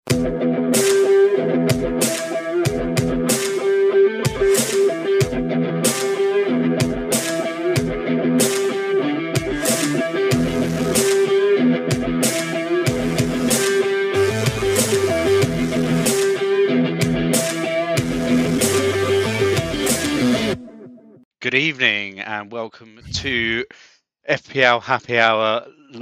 Good evening and welcome to FPL Happy Hour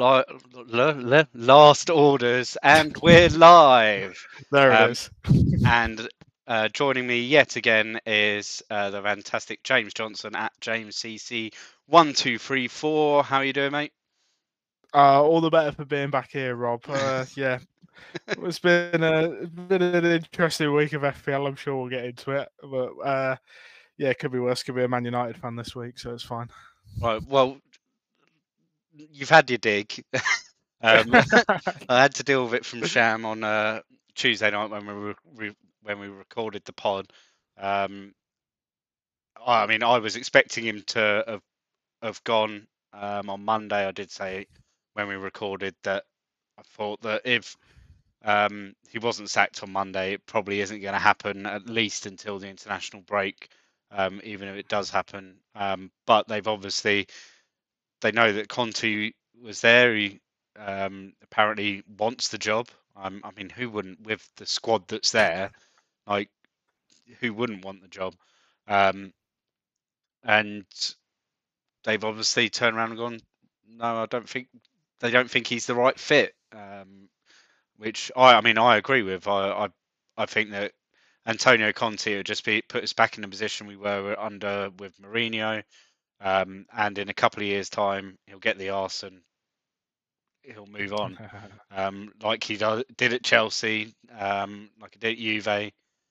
Last Orders, and we're live. There it is. And joining me yet again is the fantastic James Johnson at JamesCC1234. How are you doing, mate? All the better for being back here, Rob. Yeah, it's been an interesting week of FPL. I'm sure we'll get into it, but yeah, it could be worse. Could be a Man United fan this week, so it's fine. Right. Well, you've had your dig. I had to deal with it from Sham on Tuesday night when we recorded the pod. I mean, I was expecting him to have gone on Monday. I did say when we recorded that I thought that if he wasn't sacked on Monday, it probably isn't going to happen, at least until the international break, even if it does happen. But they know that Conte was there. He apparently wants the job. I mean, who wouldn't, with the squad that's there? Like, who wouldn't want the job? And they've obviously turned around and gone, no, they don't think he's the right fit. Which I mean, I agree with. I think that Antonio Conte will just put us back in the position we were under with Mourinho, and in a couple of years' time, he'll get the arse and he'll move on, like he did at Chelsea, like he did at Juve.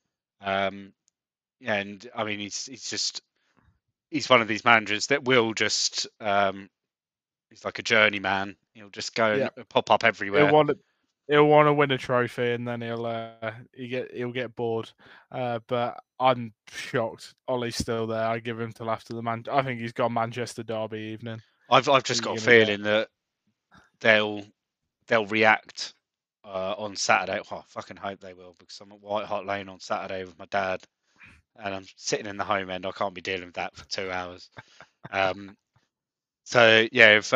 And I mean, he's one of these managers that will just he's like a journeyman. He'll just go and pop up everywhere. He'll want to win a trophy, and then he'll get bored. But I'm shocked. Ollie's still there. I give him till after I think he's got Manchester Derby evening. I've just got a feeling that they'll react on Saturday. Oh, I fucking hope they will, because I'm at White Hart Lane on Saturday with my dad, and I'm sitting in the home end. I can't be dealing with that for 2 hours. So yeah, if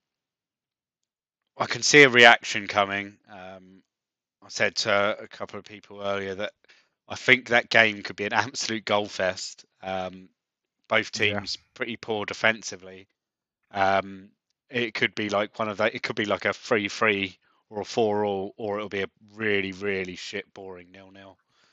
I can see a reaction coming. I said to a couple of people earlier that I think that game could be an absolute goal fest. Both teams pretty poor defensively. It could be like one of that. It could be like a 3-3 or a 4-4, or it'll be a really, really shit, boring 0-0.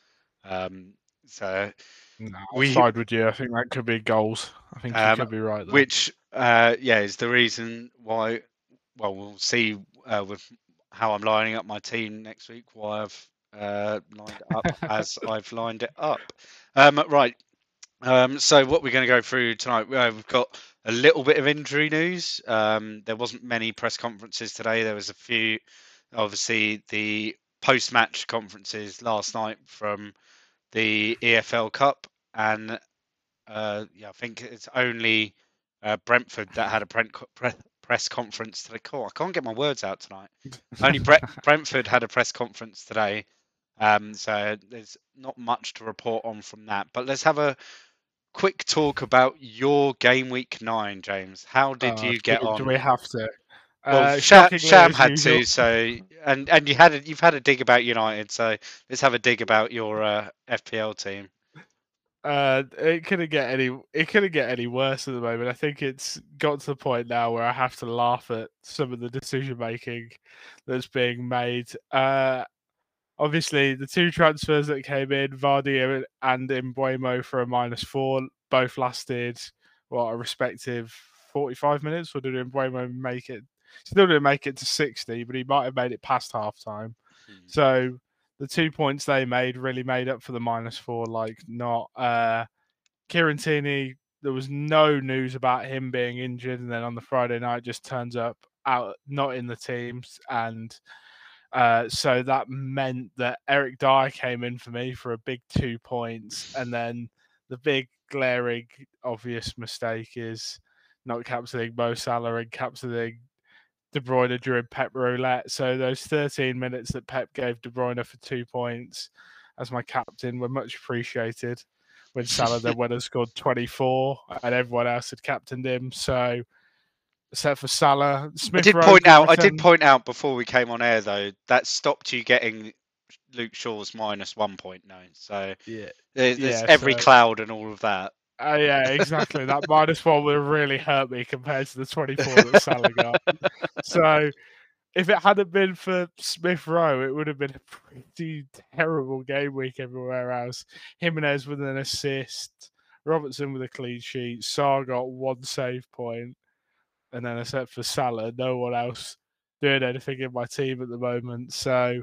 So I'll side with you. I think that could be goals. I think you could be right there. Which, is the reason why. Well, we'll see with how I'm lining up my team next week. Why I've lined it up as I've lined it up. Right. So what we're going to go through tonight, we've got a little bit of injury news. There wasn't many press conferences today. There was a few, obviously, the post-match conferences last night from the EFL Cup, and I think it's only Brentford that had a press conference today. Cool, I can't get my words out tonight. Only Brentford had a press conference today, so there's not much to report on from that. But let's have a quick talk about your game week 9, James. How did you get on? Do we have to? Well, Sham had to. So, and you've had a dig about United. So let's have a dig about your FPL team. It couldn't get any worse at the moment. I think it's got to the point now where I have to laugh at some of the decision making that's being made. Obviously, the two transfers that came in, Vardy and Mbeumo for a -4, both lasted a respective 45 minutes. Or did Mbeumo make it? Still didn't make it to 60, but he might have made it past half time. So the 2 points they made really made up for the -4. Like, not Kieran Tierney, there was no news about him being injured, and then on the Friday night just turns up out not in the teams, and so that meant that Eric Dyer came in for me for a big 2 points, and then the big glaring obvious mistake is not captaining Mo Salah and captaining De Bruyne during Pep Roulette. So those 13 minutes that Pep gave De Bruyne for 2 points as my captain were much appreciated. When Salah then went and scored 24, and everyone else had captained him. So, except for Salah, Smith Rowe. I did point out before we came on air though that stopped you getting Luke Shaw's -1.9. So Yeah, there's every cloud and all of that. Yeah, exactly. That -1 would have really hurt me compared to the 24 that Salah got. So if it hadn't been for Smith Rowe, it would have been a pretty terrible game week everywhere else. Jimenez with an assist, Robertson with a clean sheet, Sarr got 1 save point, and then except for Salah, no one else doing anything in my team at the moment. So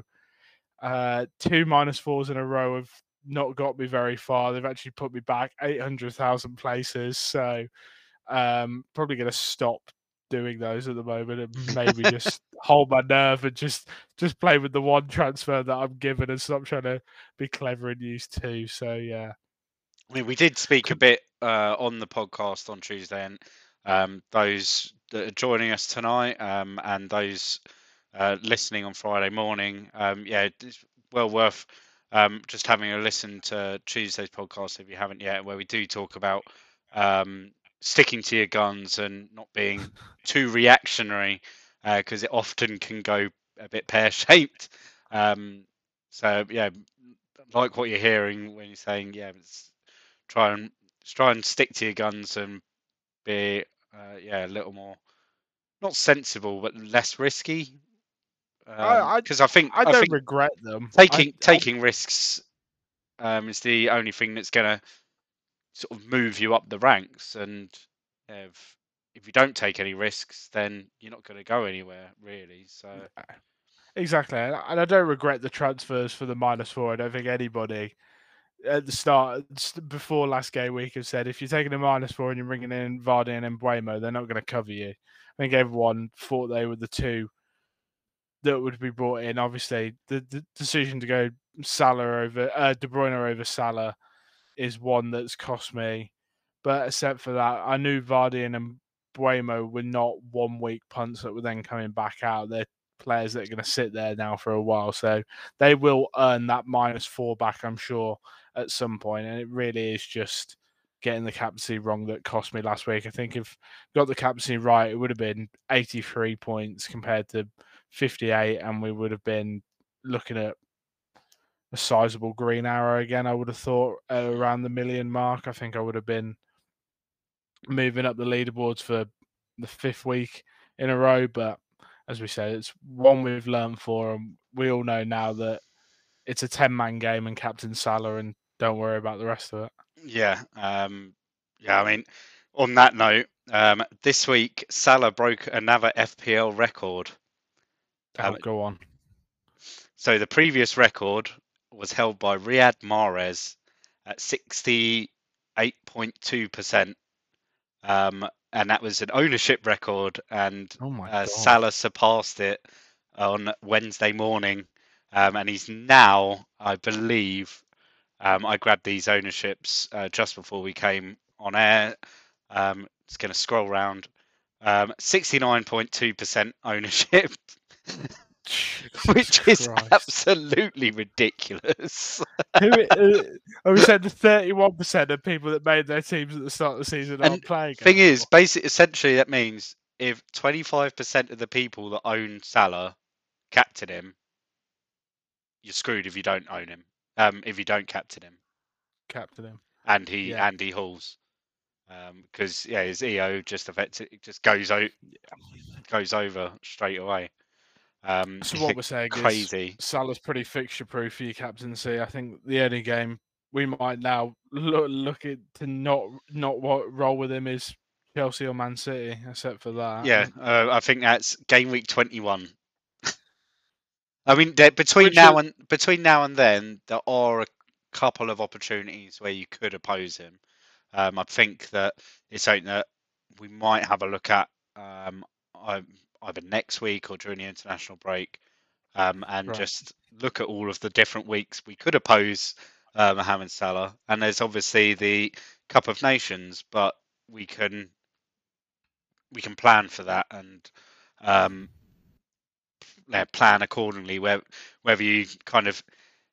2 -4s in a row have not got me very far. They've actually put me back 800,000 places. So probably going to stop doing those at the moment and maybe just hold my nerve and just play with the one transfer that I'm given and stop trying to be clever and use 2. So yeah. I mean, we did speak a bit on the podcast on Tuesday, and those that are joining us tonight and those listening on Friday morning, yeah, it's well worth just having a listen to Tuesday's podcast if you haven't yet, where we do talk about sticking to your guns and not being too reactionary, because it often can go a bit pear-shaped. So yeah, like what you're hearing when you're saying, yeah, try and stick to your guns and be a little more not sensible but less risky, because I think don't regret them. taking risks is the only thing that's going to sort of move you up the ranks, and if you don't take any risks then you're not going to go anywhere really. So exactly, and I don't regret the transfers for the -4. I don't think anybody at the start, before last game week, have said if you're taking a -4 and you're bringing in Vardy and Mbeumo, they're not going to cover you. I think everyone thought they were the two that would be brought in. Obviously, the decision to go Salah over De Bruyne over Salah is one that's cost me. But except for that, I knew Vardy and Mbeumo were not 1 week punts that were then coming back out. They're players that are going to sit there now for a while. So they will earn that -4 back, I'm sure, at some point. And it really is just getting the captaincy wrong that cost me last week. I think if got the captaincy right, it would have been 83 points compared to 58, and we would have been looking at a sizable green arrow again. I would have thought around the million mark. I think I would have been moving up the leaderboards for the 5th week in a row. But as we said, it's one we've learned for, and we all know now that it's a 10-man game and Captain Salah, and don't worry about the rest of it. Yeah, I mean, on that note, this week Salah broke another FPL record. Go on. So the previous record was held by Riyad Mahrez at 68.2%, and that was an ownership record, and Salah surpassed it on Wednesday morning, and he's now, I believe, I grabbed these ownerships just before we came on air. It's going to scroll round. 69.2% ownership, which is absolutely ridiculous. We said the 31% of people that made their teams at the start of the season aren't playing. Thing is, essentially, that means if 25% of the people that own Salah captain him, you're screwed if you don't own him. If you don't captain him, and he hauls, because his EO just goes over straight away. So what we're saying crazy. Is Salah's pretty fixture proof for your captaincy. I think the only game we might now look at to not roll with him is Chelsea or Man City. Except for that, yeah, I think that's game week 21. I mean, between now and then, there are a couple of opportunities where you could oppose him. I think that it's something that we might have a look at either next week or during the international break, and just look at all of the different weeks we could oppose Mohamed Salah. And there's obviously the Cup of Nations, but we can plan for that, and plan accordingly. Whether you kind of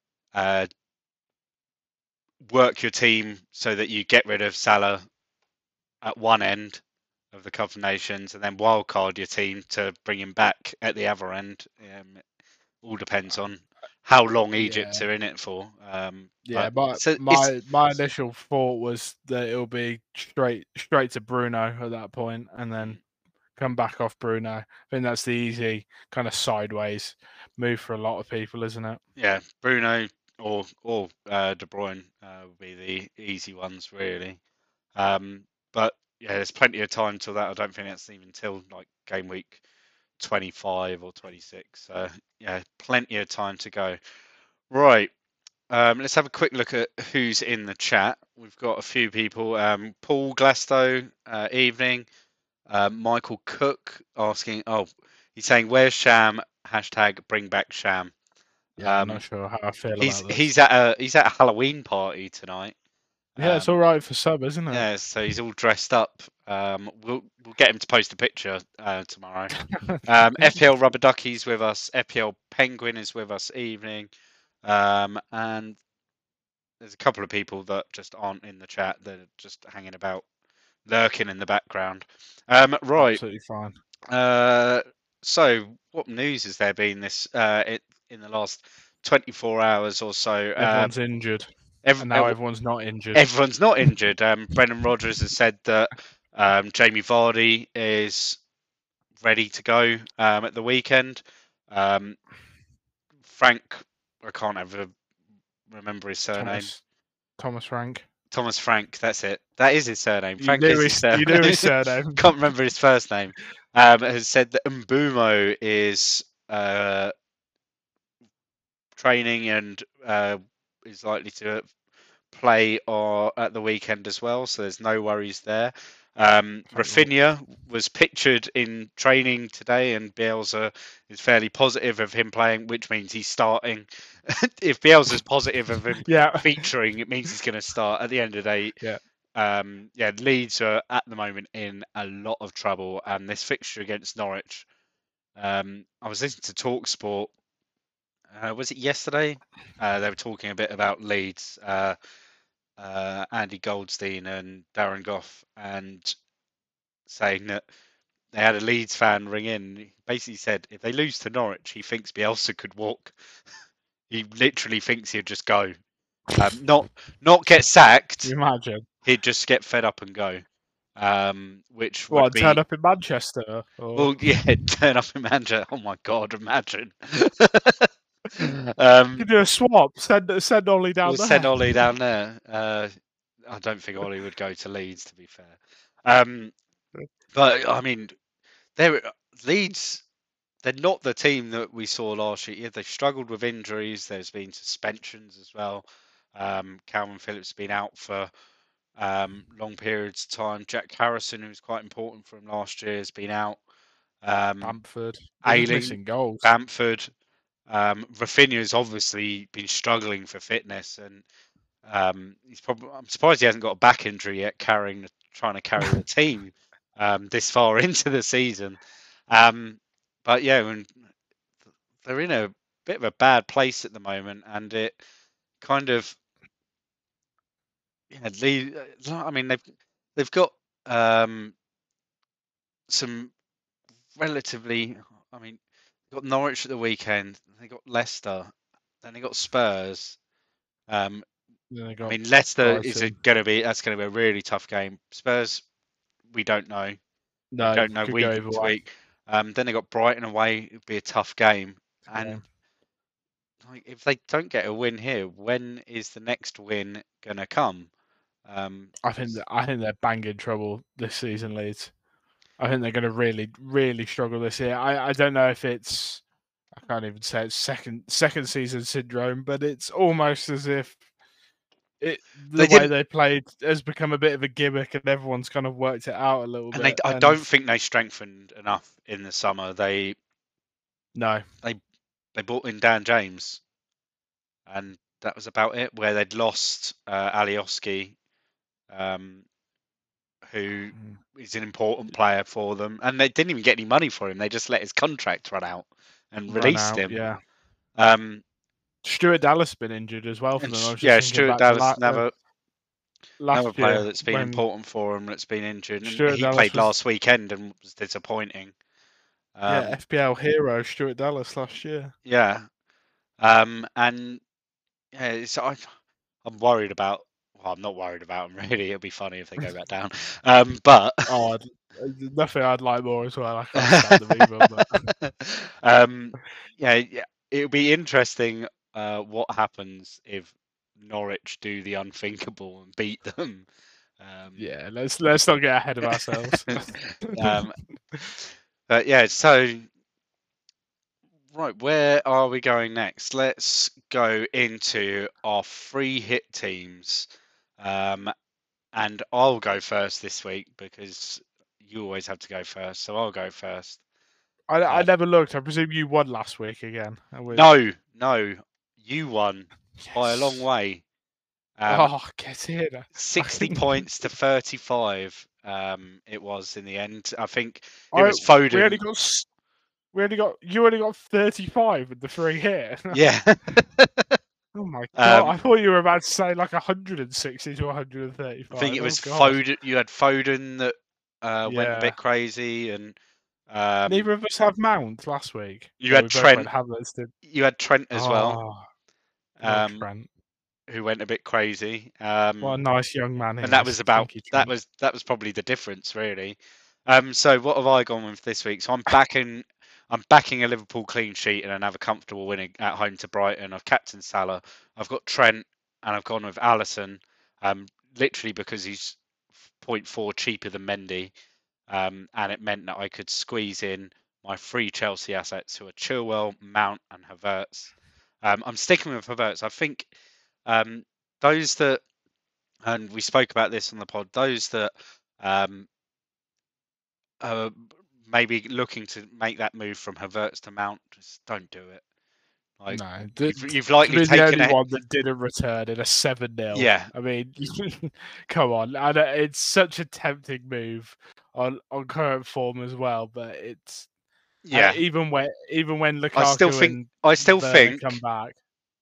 work your team so that you get rid of Salah at one end of the Cup of Nations and then wildcard your team to bring him back at the other end. It all depends on how long Egypt Yeah, are in it for. yeah. But But it's my initial thought was that it'll be straight to Bruno at that point, and then come back off Bruno. I think that's the easy kind of sideways move for a lot of people, isn't it? yeah, Bruno or De Bruyne would be the easy ones really. But yeah, there's plenty of time till that. I don't think that's even till like game week 25 or 26. So yeah, plenty of time to go. Right. Let's have a quick look at who's in the chat. We've got a few people. Paul Glasto, evening. Michael Cook asking, he's saying, "Where's Sham?" Hashtag bring back Sham. Yeah, I'm not sure how I feel He's about this. he's at a Halloween party tonight. Yeah, it's all right for sub, isn't it? Yeah, so he's all dressed up. We'll get him to post a picture tomorrow. FPL Rubber Ducky's with us. FPL Penguin is with us evening. And there's a couple of people that just aren't in the chat. They're just hanging about, lurking in the background. Right. Absolutely fine. So what news has there been in the last 24 hours or so? Everyone's injured, Ev- and now everyone's not injured. Everyone's not injured. Brendan Rodgers has said that Jamie Vardy is ready to go at the weekend. Frank, I can't ever remember his surname. Thomas Frank. Thomas Frank, that's it. That is his surname. You Frank knew is his surname. You knew his surname. Can't remember his first name. Has said that Mbumo is training and is likely to play at the weekend as well, so there's no worries there. Rafinha was pictured in training today, and Bielsa is fairly positive of him playing, which means he's starting. If Bielsa's positive of him featuring, it means he's going to start at the end of the day. Yeah. Leeds are at the moment in a lot of trouble, and this fixture against Norwich. I was listening to TalkSport. Was it yesterday? They were talking a bit about Leeds. Andy Goldstein and Darren Goff, and saying that they had a Leeds fan ring in. He basically said if they lose to Norwich, he thinks Bielsa could walk. He literally thinks he'd just go, not get sacked. Can you imagine? He'd just get fed up and go. Which would be turn up in Manchester? Or... Well, yeah, turn up in Manchester. Oh my God, imagine. You do a swap. Send Ollie down there. Send Ollie down there. I don't think Ollie would go to Leeds, to be fair. But I mean, Leeds. They're not the team that we saw last year. They've struggled with injuries. There's been suspensions as well. Calvin Phillips has been out for long periods of time. Jack Harrison, who was quite important for him last year, has been out. Bamford. Missing goals. Bamford. Rafinha has obviously been struggling for fitness, and I'm surprised he hasn't got a back injury yet, trying to carry the team this far into the season. But yeah, they're in a bit of a bad place at the moment, and it kind of I mean they've got some relatively. I mean, they've got Norwich at the weekend. They got Leicester, then they got Spurs. I mean, Leicester that's going to be a really tough game. Spurs, we don't know. No, we don't know week to week. Then they got Brighton away. It'd be a tough game. And like, if they don't get a win here, when is the next win going to come? I think they're banging trouble this season, Leeds. I think they're going to really, really struggle this year. I don't know if it's, I can't even say it's second season syndrome, but it's almost as if the way they played has become a bit of a gimmick, and everyone's kind of worked it out a little bit. I don't think they strengthened enough in the summer. They brought in Dan James, and that was about it. Where they'd lost Alioski, who is an important player for them, and they didn't even get any money for him. They just let his contract run out. and run released out. him. Yeah, Um, Stuart Dallas been injured as well for and them. I was just yeah, thinking Stuart back to Dallas, another last player year that's been when important for him that's been injured, and Stuart he Dallas played was last weekend and was disappointing. FPL hero Stuart Dallas last year. Yeah, and yeah, I'm worried about. Well, I'm not worried about them really. It'll be funny if they go back down. But Oh, nothing I'd like more as well. I can't stand them either. But yeah, it'll be interesting what happens if Norwich do the unthinkable and beat them. yeah, let's not get ahead of ourselves. um, but yeah, so right, where are we going next? Let's go into our free hit teams. And I'll go first this week because you always have to go first, so I'll go first. I never looked. I presume you won last week again. No, you won by a long Yes. way. Get in. 60 points to 35. It was in the end. I think it was Foden. You only got 35 with the free hit. Yeah. Oh my god! um, I thought you were about to say like 160 to I 135. think it Oh was god! Foden. You had Foden that went a Yeah. bit crazy, and Neither of us have Mount last week. you Well, had we both went Trent. Havertz. Did You had Trent as well, oh, love um, Trent. who went a bit crazy. What a nice young man he And that is. was about Thank you, Trent. that was probably the difference, really. So what have I gone with this week? So I'm backing a Liverpool clean sheet and another comfortable winning at home to Brighton. I've captained Salah. I've got Trent, and I've gone with Alisson, literally because he's 0.4 cheaper than Mendy, and it meant that I could squeeze in my free Chelsea assets who are Chilwell, Mount, and Havertz. I'm sticking with Havertz. I think those that, and we spoke about this on the pod, those that um, are maybe looking to make that move from Havertz to Mount, just don't do it. Like No, you've to likely be the taken only it. one that didn't return in a 7-0. Yeah, I mean, come on. And it's such a tempting move on current form as well, but it's yeah. even when I still Lukaku think and I still Werner come think back.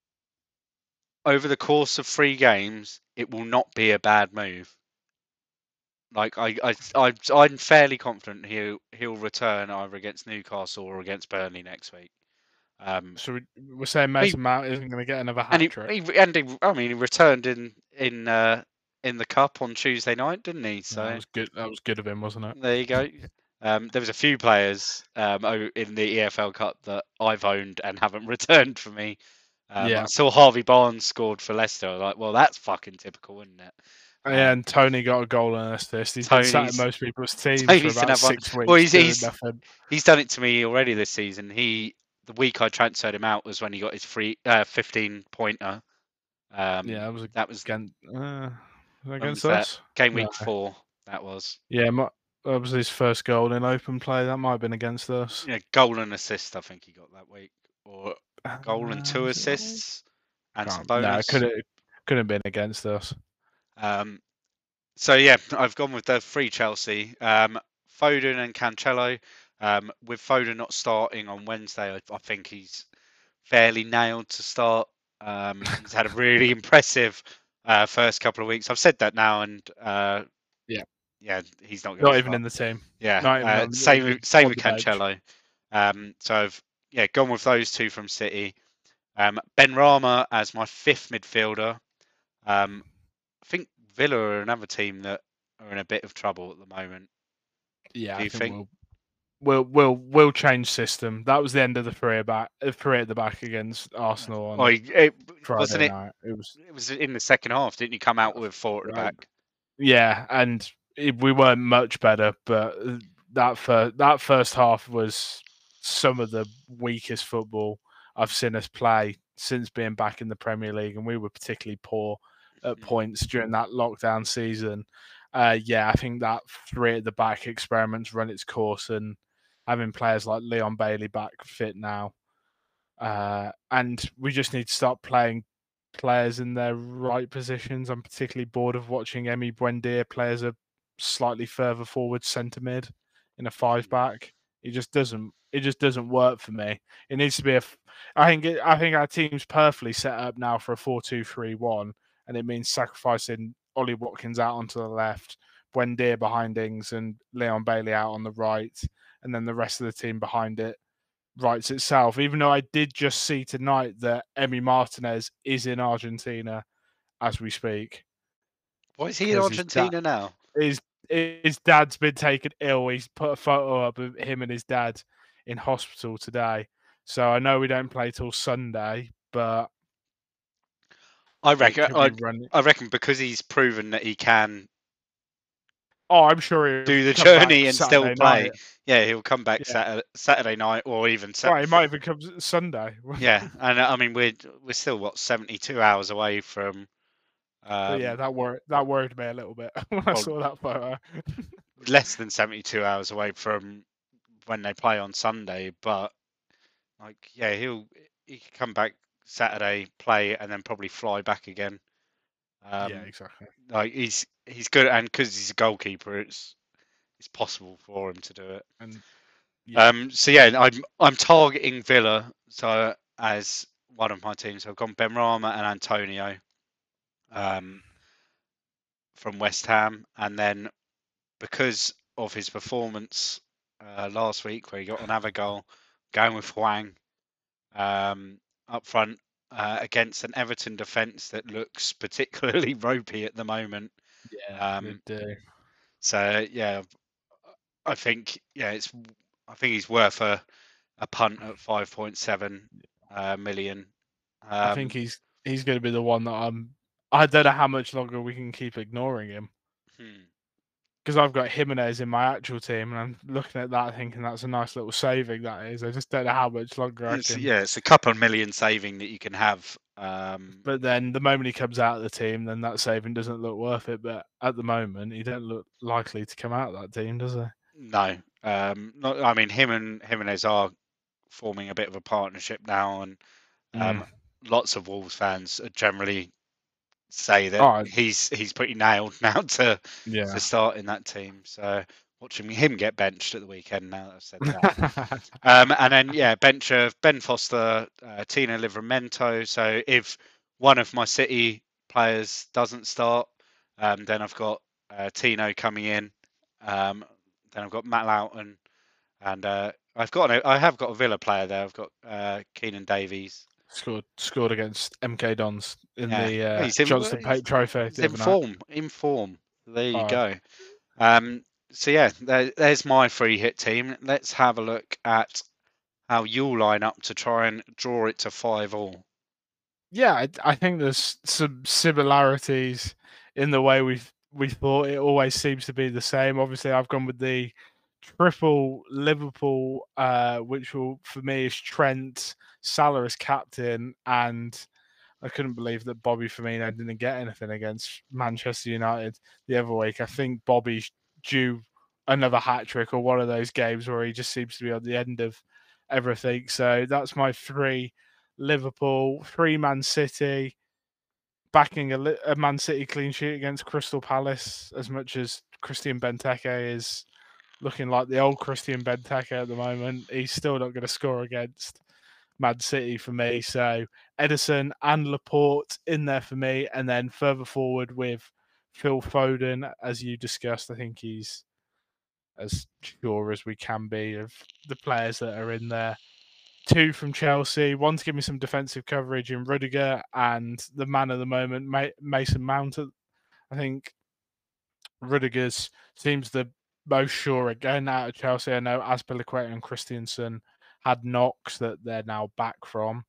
over the course of 3 games, it will not be a bad move. Like I'm fairly confident he'll return either against Newcastle or against Burnley next week. So we're saying I mean, Mason Mount isn't going to get another and hat trick. I mean, he returned in the cup on Tuesday night, didn't he? So That was good. That was good of him, wasn't it? there you go. There was a few players in the EFL Cup that I've owned and haven't returned for me. Yeah. I saw Harvey Barnes scored for Leicester. I was like, well, that's fucking typical, isn't it? Yeah, and Tony got a goal and an assist. He's been sat in Tony's most people's teams for Tony's didn't about have one. 6 Well, weeks doing nothing. he's done it to me already this season. The week I transferred him out was when he got his free 15 pointer. Yeah, that was against when was against that? us. Game week No. 4. That was. Yeah, that was his first goal in open play. That might have been against us. Yeah, goal and assist. I think he got that week, or goal and 2 Was it that week? assists and some No, bonus. couldn't have been against us. So yeah, I've gone with the free Chelsea. Foden and Cancelo. With Foden not starting on Wednesday, I think he's fairly nailed to start. He's had a really impressive first couple of weeks. I've said that now, and yeah, he's not going to Not start. even in the team. Yeah, same with Cancelo. So I've gone with those two from City. Benrahma as my 5th midfielder. I think Villa are another team that are in a bit of trouble at the moment. Yeah, Do you think? We'll change system. That was the end of the three at the back against Arsenal on Friday night. It was in the second half, didn't you come out with 4 at the back? Yeah, and we weren't much better, but that first half was some of the weakest football I've seen us play since being back in the Premier League, and we were particularly poor at points during that lockdown season. I think that 3 at the back experiment's run its course, and having players like Leon Bailey back fit now, and we just need to start playing players in their right positions. I'm particularly bored of watching Emi Buendia play as a slightly further forward centre mid in a 5-back. It just doesn't. It just doesn't work for me. It needs to be a. I think our team's perfectly set up now for a 4-2-3-1, and it means sacrificing Ollie Watkins out onto the left, Buendia behind Ings, and Leon Bailey out on the right, and then the rest of the team behind it writes itself. Even though I did just see tonight that Emi Martinez is in Argentina as we speak Why is he in because Argentina now? his dad's been taken ill. He's put a photo up of him and his dad in hospital today. So I know we don't play till Sunday, but I it reckon. could be running. I reckon because he's proven that he can Oh, I'm sure he'll do the come back journey and still Saturday play. night. Yeah, he'll come back Yeah. Saturday night or even Well, he might even come Sunday. yeah. And I mean, we're still 72 hours away from. But yeah, that worried me a little bit when I Well, saw that photo. less than 72 hours away from when they play on Sunday. But like, yeah, he can come back Saturday, play, and then probably fly back again. Yeah, exactly. Like he's good, and because he's a goalkeeper, it's possible for him to do it. And yeah, So yeah, I'm targeting Villa so as one of my teams. So I've gone Benrahma and Antonio from West Ham, and then because of his performance last week where he got another goal, going with Hwang up front against an Everton defence that looks particularly ropey at the moment. yeah, they do. So yeah, I think he's worth a punt at 5.7 million. I think he's going to be the one that I don't know how much longer we can keep ignoring him because I've got Jimenez in my actual team, and I'm looking at that thinking that's a nice little saving. That is, I just don't know how much longer I can. Yeah, it's a couple of million saving that you can have. But then the moment he comes out of the team, then that saving doesn't look worth it. But at the moment, he don't look likely to come out of that team, does he? No, not, I mean him and Jimenez are forming a bit of a partnership now, and lots of Wolves fans generally say that he's pretty nailed now to start in that team. So watching him get benched at the weekend now that I've said that. And then bench of Ben Foster, Tino Livramento. So if one of my City players doesn't start, then I've got Tino coming in. Then I've got Matt Loughton, and I have got a Villa player there. I've got Keenan Davies. Scored against MK Dons in the He's Johnston Pape Trophy. He's in form. There you go. So there's my free hit team. Let's have a look at how you'll line up to try and draw it to 5-5. Yeah, I think there's some similarities in the way we thought. It always seems to be the same. Obviously, I've gone with the triple Liverpool, which will for me is Trent, Salah as captain, and I couldn't believe that Bobby Firmino didn't get anything against Manchester United the other week. I think Bobby's due another hat trick or one of those games where he just seems to be on the end of everything. So that's my 3 Liverpool, 3 Man City, backing a Man City clean sheet against Crystal Palace, as much as Christian Benteke is looking like the old Christian Benteke at the moment. He's still not going to score against Man City for me. So Ederson and Laporte in there for me. And then further forward with Phil Foden, as you discussed, I think he's as sure as we can be of the players that are in there. 2 from Chelsea, 1 to give me some defensive coverage in Rudiger, and the man of the moment, Mason Mount. I think Rudiger's seems the most sure again out of Chelsea. I know Azpilicueta and Christensen had knocks that they're now back from.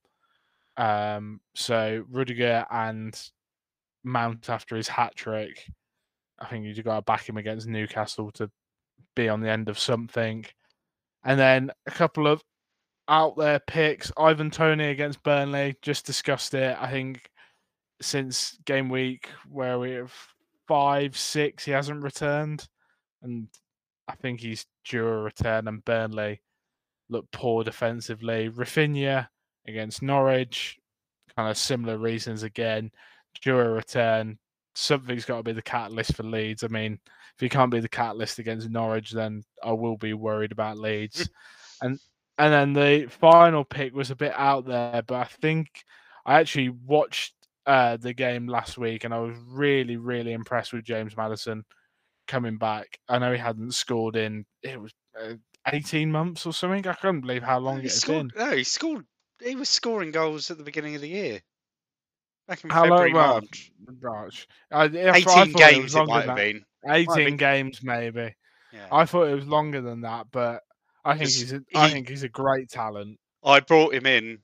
So Rudiger and Mount after his hat trick, I think you've got to back him against Newcastle to be on the end of something. And then a couple of out there picks. Ivan Toney against Burnley, just discussed it. I think since game week where we have 5-6, he hasn't returned. And I think he's due a return, and Burnley look poor defensively. Rafinha against Norwich, kind of similar reasons again. Due a return, something's got to be the catalyst for Leeds. I mean, if you can't be the catalyst against Norwich, then I will be worried about Leeds. And then the final pick was a bit out there, but I think I actually watched the game last week, and I was really, really impressed with James Maddison coming back. I know he hadn't scored in 18 months or something. I couldn't believe how long it had been. No, he scored. He was scoring goals at the beginning of the year, back in How long? February, Well, March. I 18 thought it was games it longer might than have that. been. 18 games, maybe. Yeah. I thought it was longer than that, but I think 'Cause I think he's a great talent. I brought him in.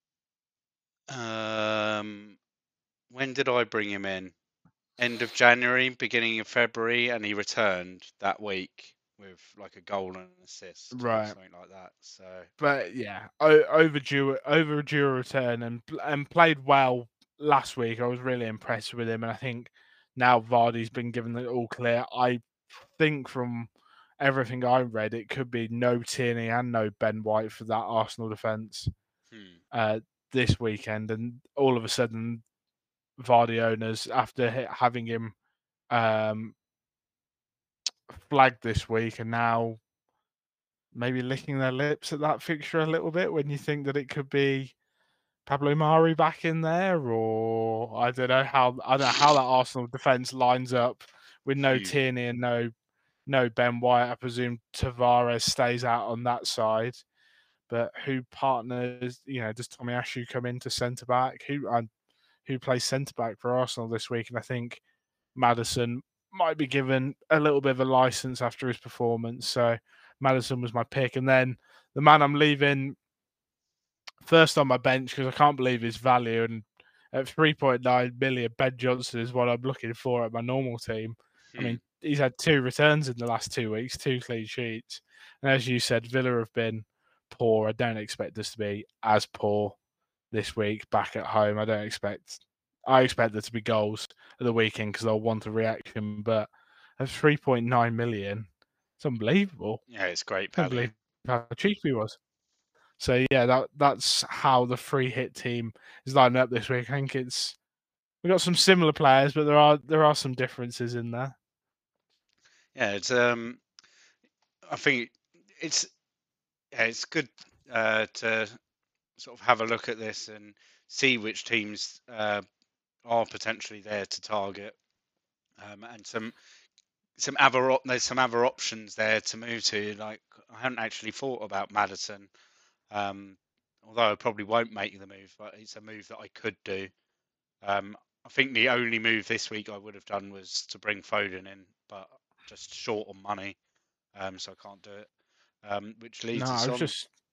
When did I bring him in? End of January, beginning of February, and he returned that week with like a goal and an assist, or Right. something like that. So, But yeah, overdue return and played well last week. I was really impressed with him, and I think now Vardy's been given the all clear. I think from everything I read, it could be no Tierney and no Ben White for that Arsenal defence this weekend, and all of a sudden, Vardy owners, after having him flagged this week, and now maybe licking their lips at that fixture a little bit when you think that it could be Pablo Mari back in there, or I don't know how that Arsenal defence lines up with no Tierney and no Ben White. I presume Tavares stays out on that side, but who partners? Does Tomiyasu come into centre back? Who plays centre back for Arsenal this week? And I think Maddison might be given a little bit of a license after his performance. So Maddison was my pick. And then the man I'm leaving first on my bench because I can't believe his value. And at 3.9 million, Ben Johnson is what I'm looking for at my normal team. I mean, he's had 2 returns in the last 2 weeks, 2 clean sheets. And as you said, Villa have been poor. I don't expect us to be as poor this week back at home. I expect there to be goals at the weekend because they'll want a reaction. But at 3.9 million, it's unbelievable. yeah, it's great I can't value. believe how cheap he was. So yeah, that's how the free hit team is lining up this week. I think we've got some similar players, but there are some differences in there. Yeah, it's I think it's good to sort of have a look at this and see which teams are potentially there to target, and there's some other options there to move to. Like, I haven't actually thought about Maddison, although I probably won't make the move, but it's a move that I could do. I think the only move this week I would have done was to bring Foden in, but just short on money, so I can't do it. Which leads us on.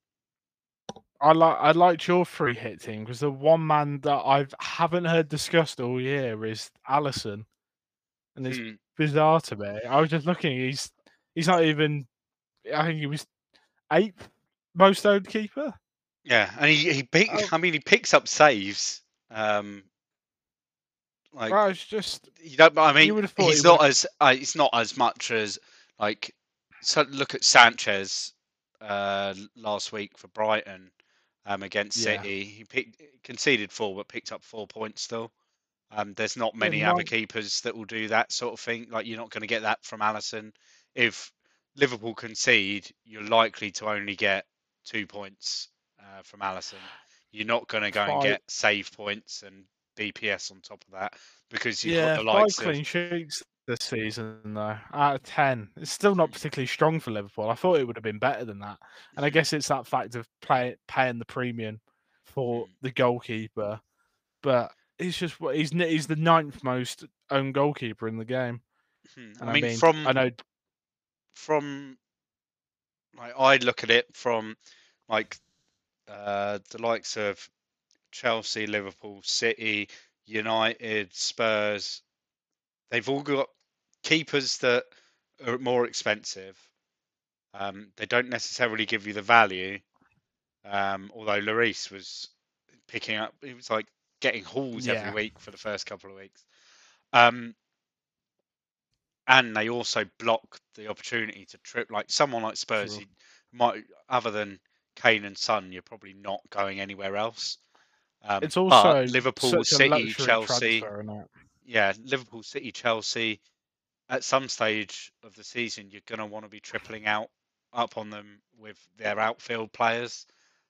I liked your free hit team because the one man that I haven't heard discussed all year is Alisson, and it's bizarre to me. I was just looking; he's not even. I think he was 8th most owned keeper. Yeah, and he picks up saves. Well, it's just you don't. I mean, you would have thought he's not as much as like. So look at Sanchez last week for Brighton against City. He conceded 4, but picked up 4 points still. There's not many other keepers that will do that sort of thing. Like, you're not going to get that from Alisson. If Liverpool concede, you're likely to only get 2 points from Alisson. You're not going to go and get save points and BPS on top of that because you've got the likes 5 clean sheets this season though out of 10. It's still not particularly strong for Liverpool. I thought it would have been better than that, and I guess it's that fact of paying the premium for the goalkeeper. But it's just he's the 9th most owned goalkeeper in the game. And I mean from like, I look at it from like the likes of Chelsea, Liverpool, City, United, Spurs. They've all got keepers that are more expensive. They don't necessarily give you the value. Although Lloris was picking up, he was like getting hauls every week for the first couple of weeks. And they also block the opportunity to trip. Like someone like Spurs, you might, other than Kane and Son, you're probably not going anywhere else. It's also Liverpool, City, Chelsea. Liverpool, City, Chelsea. At some stage of the season, you're going to want to be tripling up on them with their outfield players.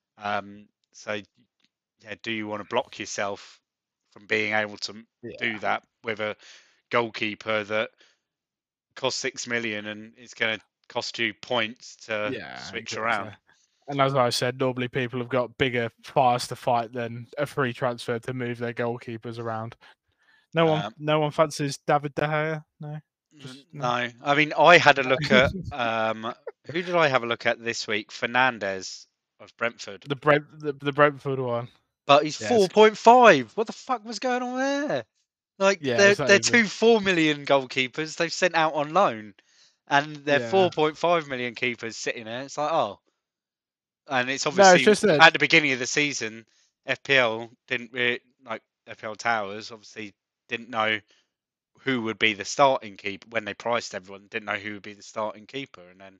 So, yeah, do you want to block yourself from being able to do Yeah, that with a goalkeeper that costs 6 million and is going to cost you points to yeah, switch exactly. around? And as I said, normally people have got bigger fires to fight than a free transfer to move their goalkeepers around. Um, No one fancies David De Gea. No, just no. no, I mean, I had a look at who did I have a look at this week? Fernandez of Brentford, The Brentford one. but he's Yeah, 4.5. What the fuck was going on there? Like it's not they're even. two 4 million goalkeepers they've sent out on loan, and they're Yeah, 4.5 million keepers sitting there. It's like, oh, and it's no, it's obviously just that. at the beginning of the season, FPL didn't really, like FPL Towers obviously didn't know who would be the starting keeper when they priced everyone. Didn't know who would be the starting keeper, and then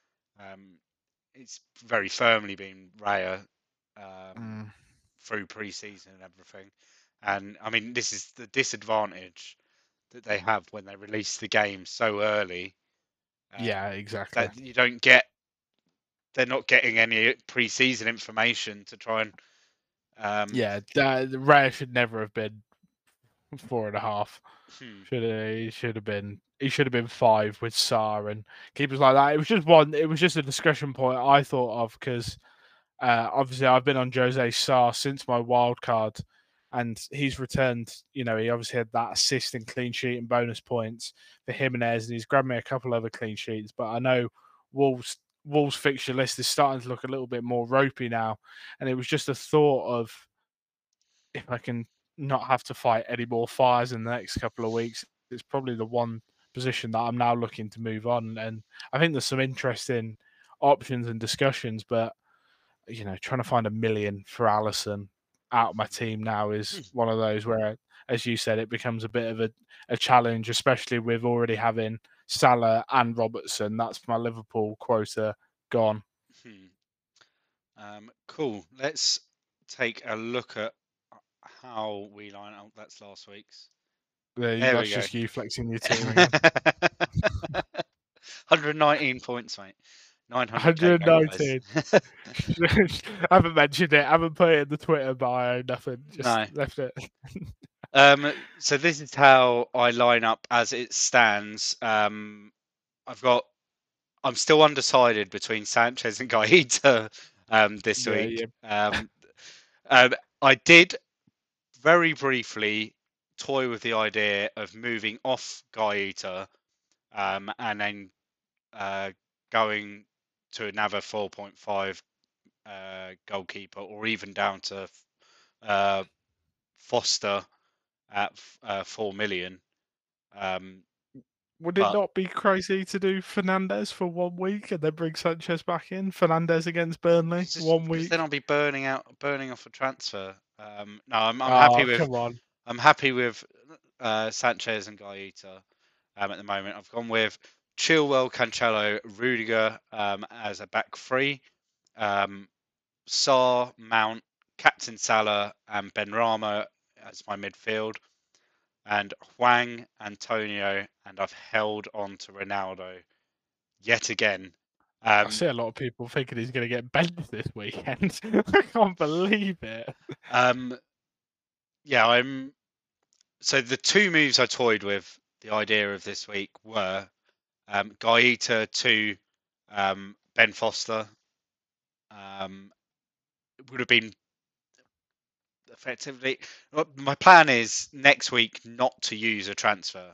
it's very firmly been Raya Mm, through pre-season and everything. And I mean, this is the disadvantage that they have when they release the game so early, yeah, exactly. that you don't get. They're not getting any pre-season information to try and. Yeah, Raya should never have been 4.5. Hmm, He should have been. He should have been 5 with Sarr and keepers like that. It was just one. It was just a discussion point I thought of because obviously I've been on Jose Sarr since my wild card, and he's returned. You know, he obviously had that assist and clean sheet and bonus points for Jimenez, and he's grabbed me a couple other clean sheets. But I know Wolves fixture list is starting to look a little bit more ropey now, and it was just a thought of if I can not have to fight any more fires in the next couple of weeks, it's probably the one position that I'm now looking to move on. And I think there's some interesting options and discussions, but trying to find a million for Allison out of my team now is one of those where, as you said, it becomes a bit of a challenge, especially with already having Salah and Robertson. That's my Liverpool quota gone. hmm. Cool. Let's take a look at how we line up. That's last week's. There we That's go. just you flexing your team again. 119 points, mate. 900k game players. 119. I haven't mentioned it. I haven't put it in the Twitter bio. Nothing. Just No. left it. So this is how I line up as it stands. I'm still undecided between Sanchez and Gaeta this Yeah, week. yeah. I did very briefly toy with the idea of moving off Gaeta and then going to another 4.5 goalkeeper, or even down to Foster at 4 million. Would it But not be crazy to do Fernandez for 1 week and then bring Sanchez back in? Fernandez against Burnley, 1 week. then I'll be burning off a transfer. No, I'm happy Oh, with come on. Sanchez and Gaeta at the moment. I've gone with Chilwell, Cancelo, Rudiger as a back three. Sarr, Mount, Captain Salah, and Benrahma as my midfield, and Hwang, Antonio, and I've held on to Ronaldo yet again. I see a lot of people thinking he's going to get benched this weekend. I can't believe it. Yeah, so the two moves I toyed with the idea of this week were Gaeta to Ben Foster. It would have been effectively. My plan is next week not to use a transfer.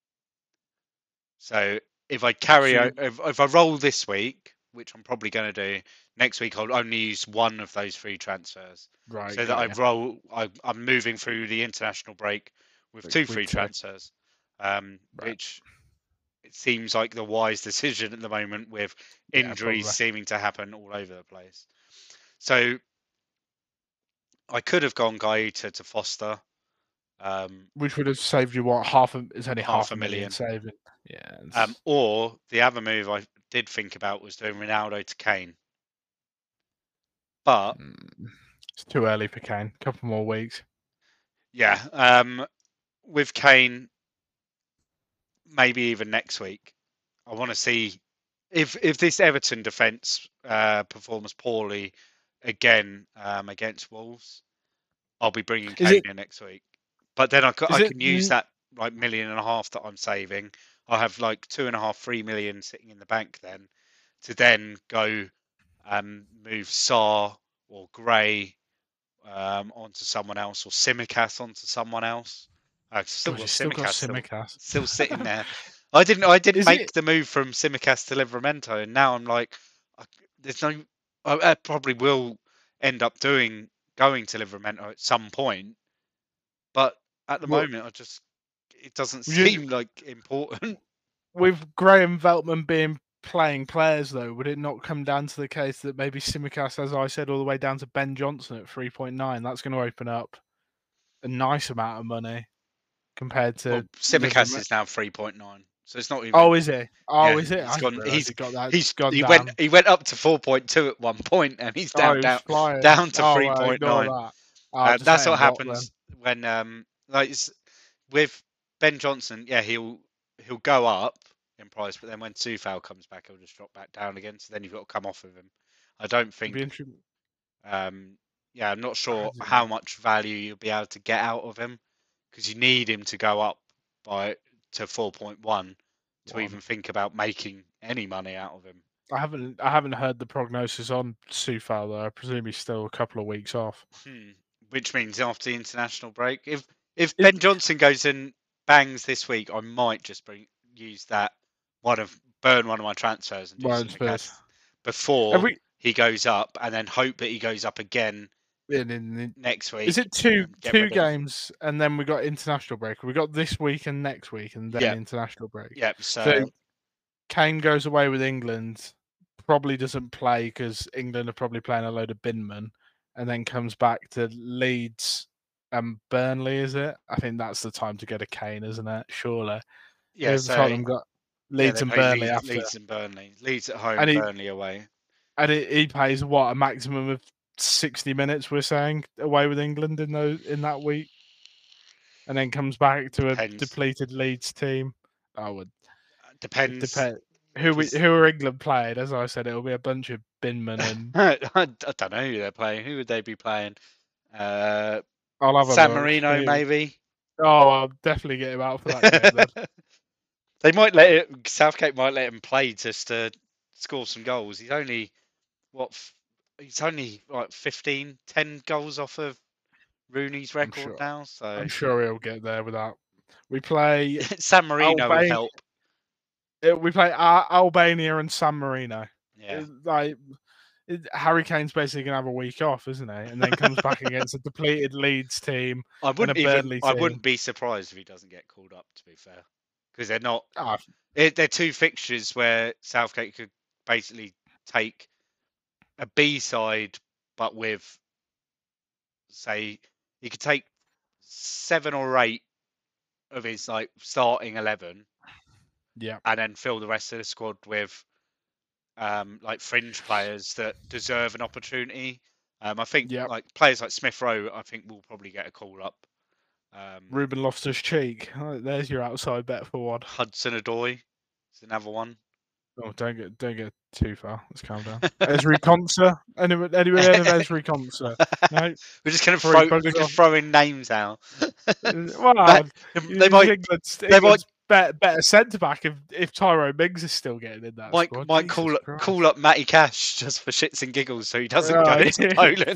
So if I carry So, out, if I roll this week, which I'm probably going to do, next week I'll only use one of those three transfers, right, so that got you. I'm moving through the international break with two free With two. transfers, Right. which it seems like the wise decision at the moment, with Yeah, injuries probably. seeming to happen all over the place. So I could have gone Gaeta to Foster, Which would have saved you what? It's only half half a a million million. saving. Yeah. Or the other move I did think about was doing Ronaldo to Kane. But It's too early for Kane. A couple more weeks. yeah, with Kane, maybe even next week. I want to see if this Everton defence performs poorly again against Wolves. I'll be bringing Is Kane it? in next week. But then I Is it? can use that like 1.5 million that I'm saving. I'll have like 2.5, 3 million sitting in the bank then to then go move Sarr or Gray onto someone else or Simicast onto someone else. I've still God, got you still got Simicast Simicast. still sitting there. I didn't Is make it? the move from Simicast to Livramento, and now I'm like, there's no. I probably will end up going to Livramento at some point, but at the Well, moment, it doesn't would you, seem like important. with Graham Veltman being playing players, though, would it not come down to the case that maybe Simicast, as I said, all the way down to Ben Johnson at 3.9? That's going to open up a nice amount of money compared Well, to Simicast Livermore. is now 3.9, so it's not even. Oh, is he? Yeah, Oh, is it? he's I didn't gone. realise he got that He's gone down. he went up to 4.2 at one point, and he's Oh, down he was down flying. down to Oh, well, ignore 3.9. that. I'll just That's let what him rot then. happens when with Ben Johnson. Yeah, he'll go up in price, but then when Sufal comes back, he'll just drop back down again. So then you've got to come off of him. I don't It'd be think. interesting. Yeah, I'm not I sure don't how know. much value you'll be able to get out of him because you need him to go up to 4.1 to One. even think about making any money out of him. I haven't heard the prognosis on Sufal though. I presume he's still a couple of weeks off. Which means after the international break, if Is Ben Johnson goes and bangs this week, I might just use that burn one of my transfers and do Ryan Spurs? Simicast Have before we? he goes up, and then hope that he goes up again next Is week it two and get two rid of. games and then we got international break? We got this week and next week and then Yep, international break. yep. So So Kane goes away with England, probably doesn't play because England are probably playing a load of binmen, and then comes back to Leeds and Burnley. Is it? I think that's the time to get a Kane, isn't it? Surely. yeah, If so Tottenham got yeah, Leeds they and play Burnley after, Leeds and Burnley. Leeds at home, and Burnley away. he plays what, a maximum of 60 minutes. We're saying away with England in that week, and then comes back to a Depends. depleted Leeds team. I would. It Depends depends. Who because are England playing? As I said, it'll be a bunch of binmen and I don't know who they're playing. Who would they be playing? I'll have a San look. Marino, maybe. Oh, I'll definitely get him out for that kit then. They might let it. Southgate might let him play just to score some goals. He's only what? He's only like 15, 10 goals off of Rooney's I'm record sure. now. So I'm sure he'll get there with that. We play San Marino would Albania. help. We play Albania and San Marino. Yeah. Harry Kane's basically gonna have a week off, isn't he? And then comes back against a depleted Leeds team and a Burnley I team. wouldn't be surprised if he doesn't get called up. To be fair, because they're not. Oh, They're two fixtures where Southgate could basically take a B side, but with say he could take 7 or 8 of his like starting 11, yeah. and then fill the rest of the squad with like fringe players that deserve an opportunity. I think Yep. like players like Smith Rowe, I think will probably get a call up. Ruben Loftus-Cheek. Oh, there's your outside bet for one. Hudson Odoi is another one. Oh, don't get too far. Let's calm down. Esri Konsa. Anyone heard of Esri Konsa? No. We're just gonna Before he we're buggers just off. throwing names out. Well, They might England's better centre back if Tyrone Mings is still getting in that squad. might Jesus call Christ. up Matty Cash just for shits and giggles, so he doesn't go Right. to Poland.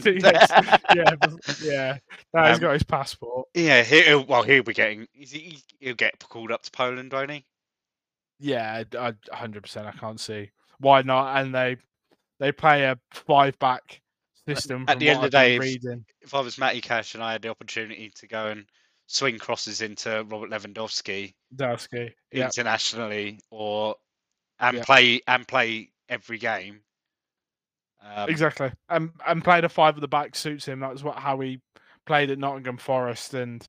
yeah. No, he's got his passport. Yeah, he'll be getting. He'll get called up to Poland, won't he? Yeah, 100%. I can't see why not. And they play a 5-back system. At From the what end of I've the day, been reading. if I was Matty Cash and I had the opportunity to go and swing crosses into Robert Lewandowski Dowski, yeah, internationally, yeah. play every game, Exactly. And playing a 5 at the back suits him. That's how he played at Nottingham Forest, and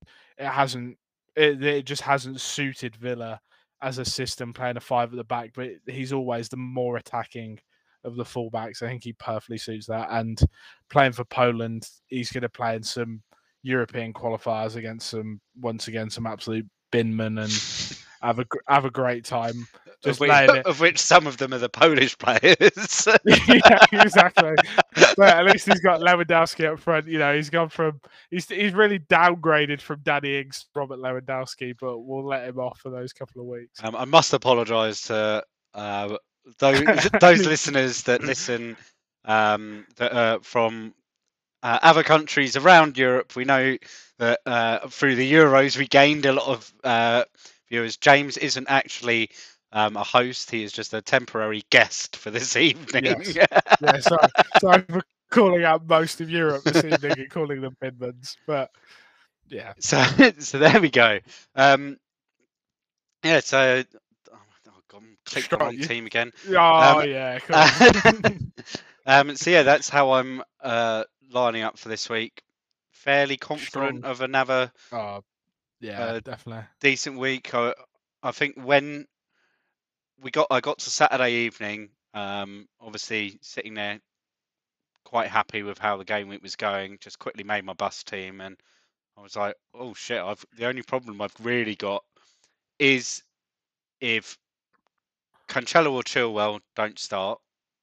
it just hasn't suited Villa as a system playing a 5 at the back. But he's always the more attacking of the fullbacks. I think he perfectly suits that. And playing for Poland, he's going to play in some European qualifiers against some absolute binmen and have a great time. Just laying it. Of which some of them are the Polish players. Yeah, exactly. But at least he's got Lewandowski up front. He's gone from he's really downgraded from Danny Ings to Robert Lewandowski, but we'll let him off for those couple of weeks. I must apologise to those listeners that listen that are from other countries around Europe. We know that through the Euros we gained a lot of viewers. James isn't actually a host; he is just a temporary guest for this evening. Yes. Yeah, sorry for calling out most of Europe this evening and calling them Midlands, but yeah. So there we go. Yeah, so I'm clicked the wrong team again. Oh yeah, cool. So yeah, that's how I'm lining up for this week. Fairly confident of another definitely decent week. I think when I got to Saturday evening, obviously sitting there quite happy with how the game week was going, just quickly made my bus team, and I was like, oh shit, the only problem I've really got is if Cancelo or Chilwell don't start,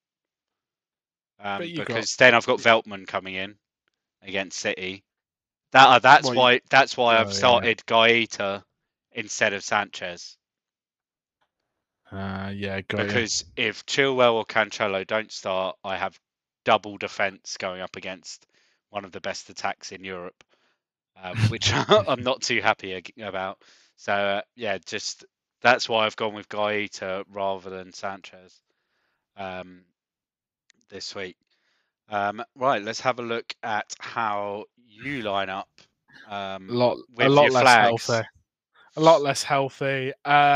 because then I've got Veltman coming in against City. That's why I've started Gaeta instead of Sanchez. Because if Chilwell or Cancelo don't start, I have double defence going up against one of the best attacks in Europe, which I'm not too happy about. So just that's why I've gone with Gaeta rather than Sanchez this week. Right, let's have a look at how you line up. A lot less healthy. A lot less healthy.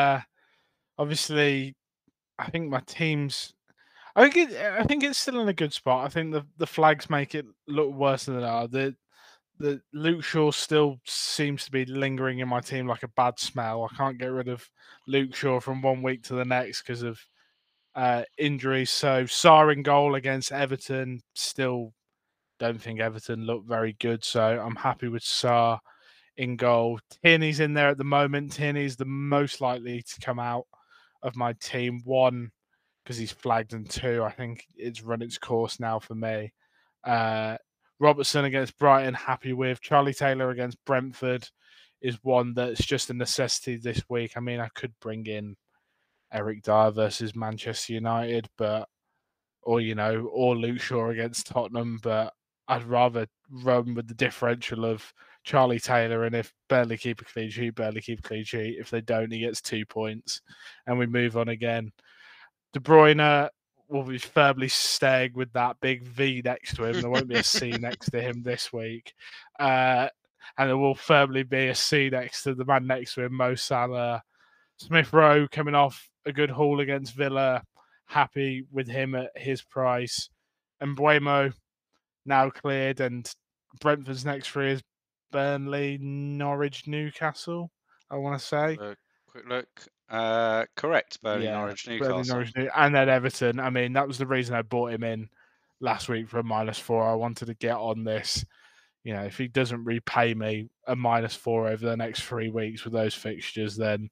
Obviously, I think my team's. I think it's still in a good spot. I think the flags make it look worse than they are. The Luke Shaw still seems to be lingering in my team like a bad smell. I can't get rid of Luke Shaw from one week to the next because of injuries. So Sarr in goal against Everton. Still don't think Everton look very good. So I'm happy with Sarr in goal. Tierney's in there at the moment. Tierney's the most likely to come out of my team. One, because he's flagged, and two, I think it's run its course now for me. Robertson against Brighton, happy with. Charlie Taylor against Brentford is one that's just a necessity this week. I mean, I could bring in Eric Dyer versus Manchester United, or Luke Shaw against Tottenham, but I'd rather run with the differential of Charlie Taylor, and if Burnley keep a clean sheet, Burnley keep a clean sheet. If they don't, he gets 2 points, and we move on again. De Bruyne will be firmly staying with that big V next to him. There won't be a C next to him this week. And there will firmly be a C next to the man next to him, Mo Salah. Smith Rowe coming off a good haul against Villa. Happy with him at his price. And Mbeumo now cleared, and Brentford's next three is Burnley, Norwich, Newcastle, I want to say. Quick look. Correct. Burnley, Norwich, Newcastle. And then Everton. I mean, that was the reason I bought him in last week for a -4. I wanted to get on this. If he doesn't repay me a -4 over the next 3 weeks with those fixtures, then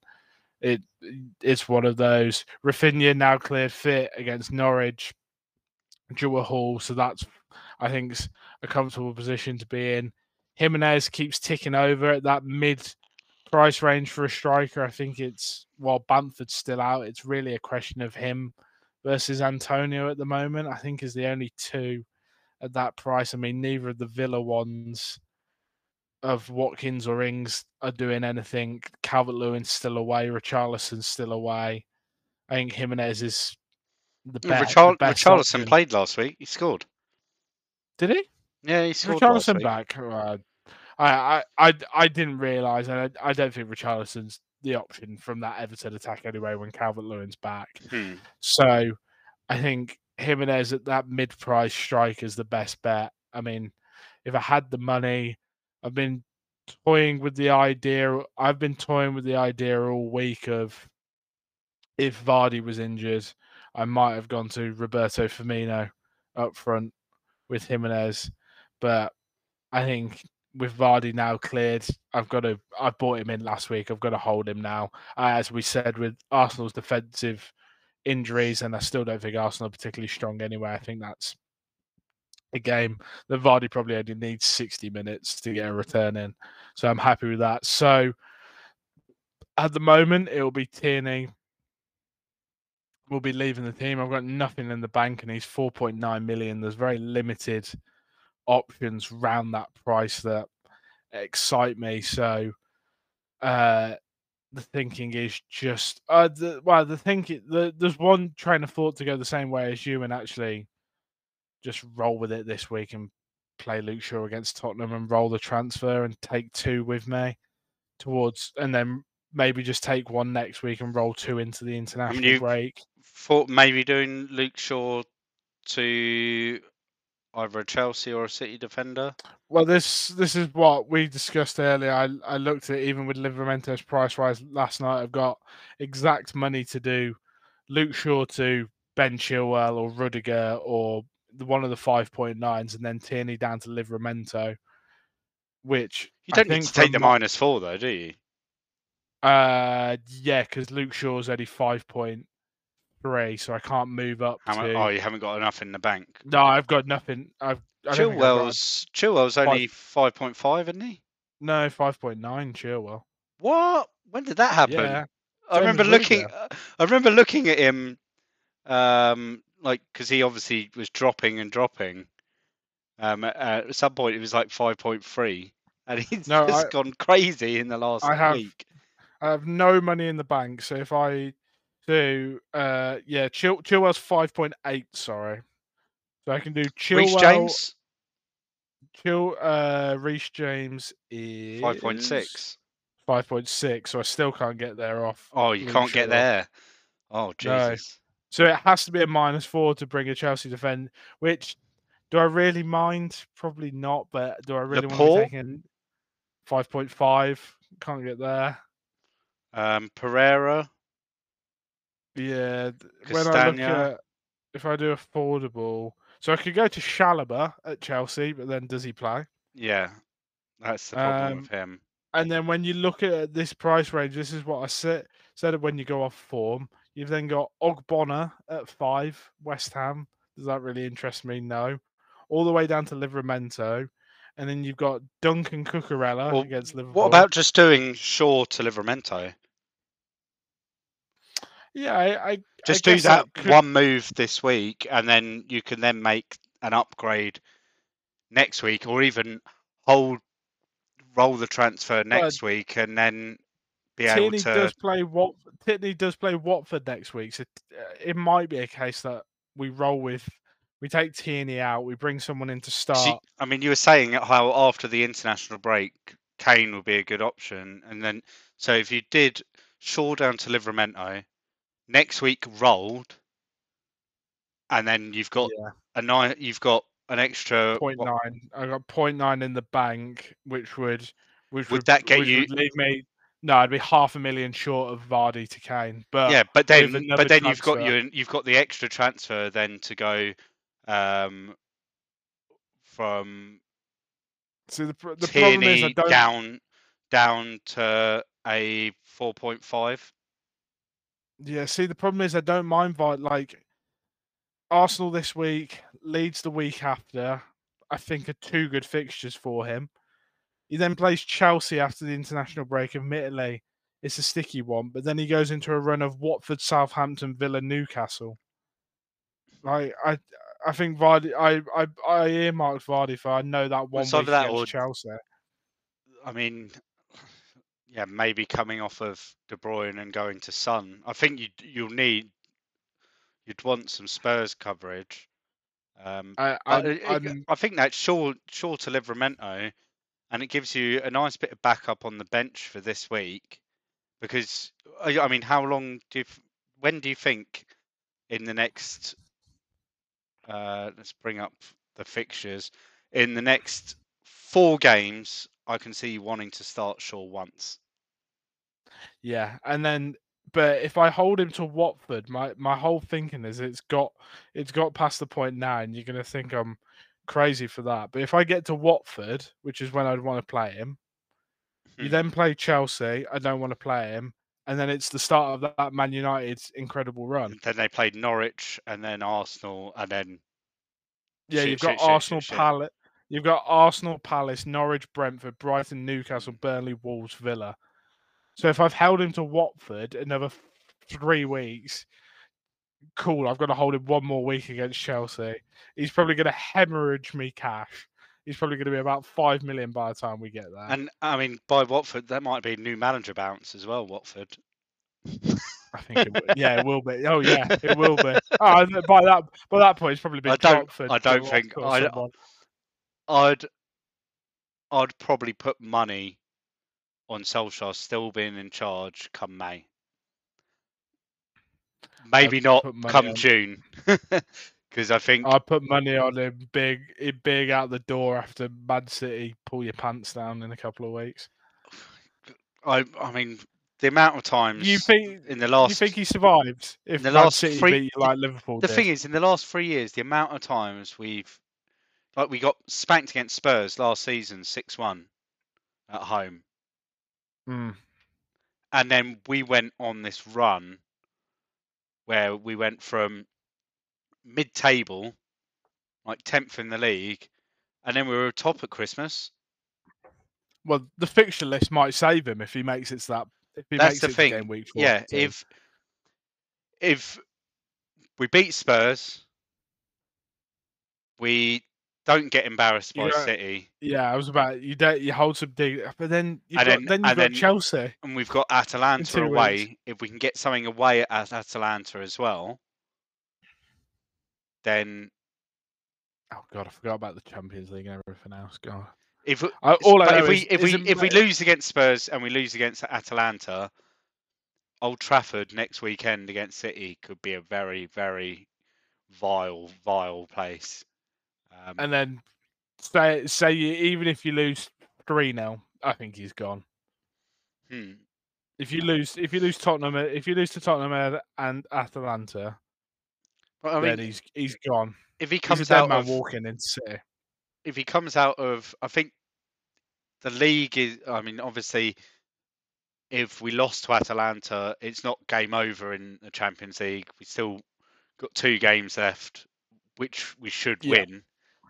it's one of those. Rafinha now cleared fit against Norwich, Dewar Hall, so that's, I think, a comfortable position to be in. Jimenez keeps ticking over at that mid-price range for a striker. I think while Bamford's still out, it's really a question of him versus Antonio at the moment. I think is the only two at that price. I mean, neither of the Villa ones of Watkins or Ings are doing anything. Calvert-Lewin's still away. Richarlison's still away. I think Jimenez is the best. Richarlison played last week. He scored. Did he? Yeah, he scored Richarlison last week. Back. I didn't realise, and I don't think Richarlison's the option from that Everton attack anyway when Calvert-Lewin's back. So I think Jimenez at that mid-price striker is the best bet. I mean, if I had the money, I've been toying with the idea all week of if Vardy was injured, I might have gone to Roberto Firmino up front with Jimenez. But I think with Vardy now cleared, I bought him in last week. I've got to hold him now. As we said, with Arsenal's defensive injuries, and I still don't think Arsenal are particularly strong anyway. I think that's a game that Vardy probably only needs 60 minutes to get a return in. So I'm happy with that. So at the moment, it will be Tierney will be leaving the team. I've got nothing in the bank, and he's 4.9 million. There's very limited options around that price that excite me. So the thinking is just there's one train of thought to go the same way as you and actually just roll with it this week and play Luke Shaw against Tottenham and roll the transfer and take 2 with me and then maybe just take 1 next week and roll 2 into the international break. Thought maybe doing Luke Shaw to either a Chelsea or a City defender. Well, this is what we discussed earlier. I looked at it, even with Livramento's price rise last night. I've got exact money to do Luke Shaw to Ben Chilwell or Rudiger or one of the 5.9s, and then Tierney down to Livramento. Which you don't need to take the -4 though, do you? Yeah, because Luke Shaw's only 5.3, so I can't move up. Oh, you haven't got enough in the bank. No, I've got nothing. Chilwell's only 5.5, isn't he? No, 5.9 Chilwell. What? When did that happen? Yeah, I remember looking at him, because he obviously was dropping and dropping. At some point, it was like 5.3, and he's just gone crazy in the last week. I have no money in the bank, so if I do, Chilwell's 5.8. Sorry, so I can do Chilwell. Reece James. Reece James is 5.6. 5.6. So I still can't get there off. Oh, you can't get there. Oh, Jesus. No. So it has to be a -4 to bring a Chelsea defender. Which do I really mind? Probably not. But do I really want to be taking 5.5? Can't get there. Pereira. Yeah. Castagna. When I look at if I do affordable, so I could go to Chalobah at Chelsea, but then does he play? Yeah, that's the problem with him. And then when you look at this price range, this is what I said when you go off form. You've then got Ogbonna at 5, West Ham. Does that really interest me? No. All the way down to Livramento. And then you've got Duncan Cucurella against Liverpool. What about just doing Shaw to Livramento? Yeah, I just do that one move this week, and then you can then make an upgrade next week, or even roll the transfer next week, and then be able to. Tierney does play Watford next week, so it might be a case that we take Tierney out, we bring someone in to start. I mean, you were saying how after the international break, Kane would be a good option, and then so if you did Shaw down to Livramento. Next week rolled, and then you've got you've got an extra 0.9. I got 0.9 in the bank, which would leave me. No, I'd be $500,000 short of Vardy to Kane. But yeah, but then you've got the extra transfer then to go from. So the problem is I don't down to a 4.5. Yeah, see, the problem is I don't mind like Arsenal this week, Leeds the week after. I think are 2 good fixtures for him. He then plays Chelsea after the international break. Admittedly, it's a sticky one, but then he goes into a run of Watford, Southampton, Villa, Newcastle. Like I think Vardy. I earmarked Vardy for. I know that one week against Chelsea. I mean. Yeah, maybe coming off of De Bruyne and going to Son. I think you'd want some Spurs coverage. I think that's Shaw to Livramento, and it gives you a nice bit of backup on the bench for this week. Because I mean, when do you think in the next? Let's bring up the fixtures. In the next 4 games, I can see you wanting to start Shaw once. Yeah, and then but if I hold him to Watford, my whole thinking is it's got past the point now, and you're going to think I'm crazy for that. But if I get to Watford, which is when I'd want to play him, you then play Chelsea. I don't want to play him, and then it's the start of that Man United's incredible run. And then they played Norwich, and then Arsenal, and then You've got Arsenal, Palace. You've got Arsenal, Palace, Norwich, Brentford, Brighton, Newcastle, Burnley, Wolves, Villa. So if I've held him to Watford another 3 weeks, cool. I've got to hold him one more week against Chelsea. He's probably going to hemorrhage me cash. He's probably going to be about 5 million by the time we get there. And I mean, by Watford, that might be a new manager bounce as well. Watford. I think it will. Yeah, it will be. Oh yeah, it will be. Oh, by that point, it's probably been Watford. I don't think I'd probably put money on Solskjaer still being in charge come May. Maybe not come June, because I think I'd put money on him big out the door after Man City pull your pants down in a couple of weeks. I mean, the amount of times you think he survives if Man City beat you like Liverpool? The thing is, in the last 3 years, the amount of times we got spanked against Spurs last season 6-1 at home. And then we went on this run where we went from mid-table, like 10th in the league, and then we were top at Christmas. Well, the fixture list might save him if he makes it to that. If he That's makes the it thing. To game week 4. Yeah, if we beat Spurs, we don't get embarrassed by City. Yeah, I was about you hold some dig, but then you've got Chelsea, and we've got Atalanta away. If we can get something away at Atalanta as well, then oh god, I forgot about the Champions League and everything else. God, if we lose against Spurs and we lose against Atalanta, Old Trafford next weekend against City could be a very, very vile place. And then say even if you lose 3-0, I think he's gone. If you lose Tottenham, if you lose to Tottenham and Atalanta, then he's gone. If he comes he's a dead man walking into City. If he comes out of, I think the league is. I mean, obviously, if we lost to Atalanta, it's not game over in the Champions League. We still got 2 games left, which we should win.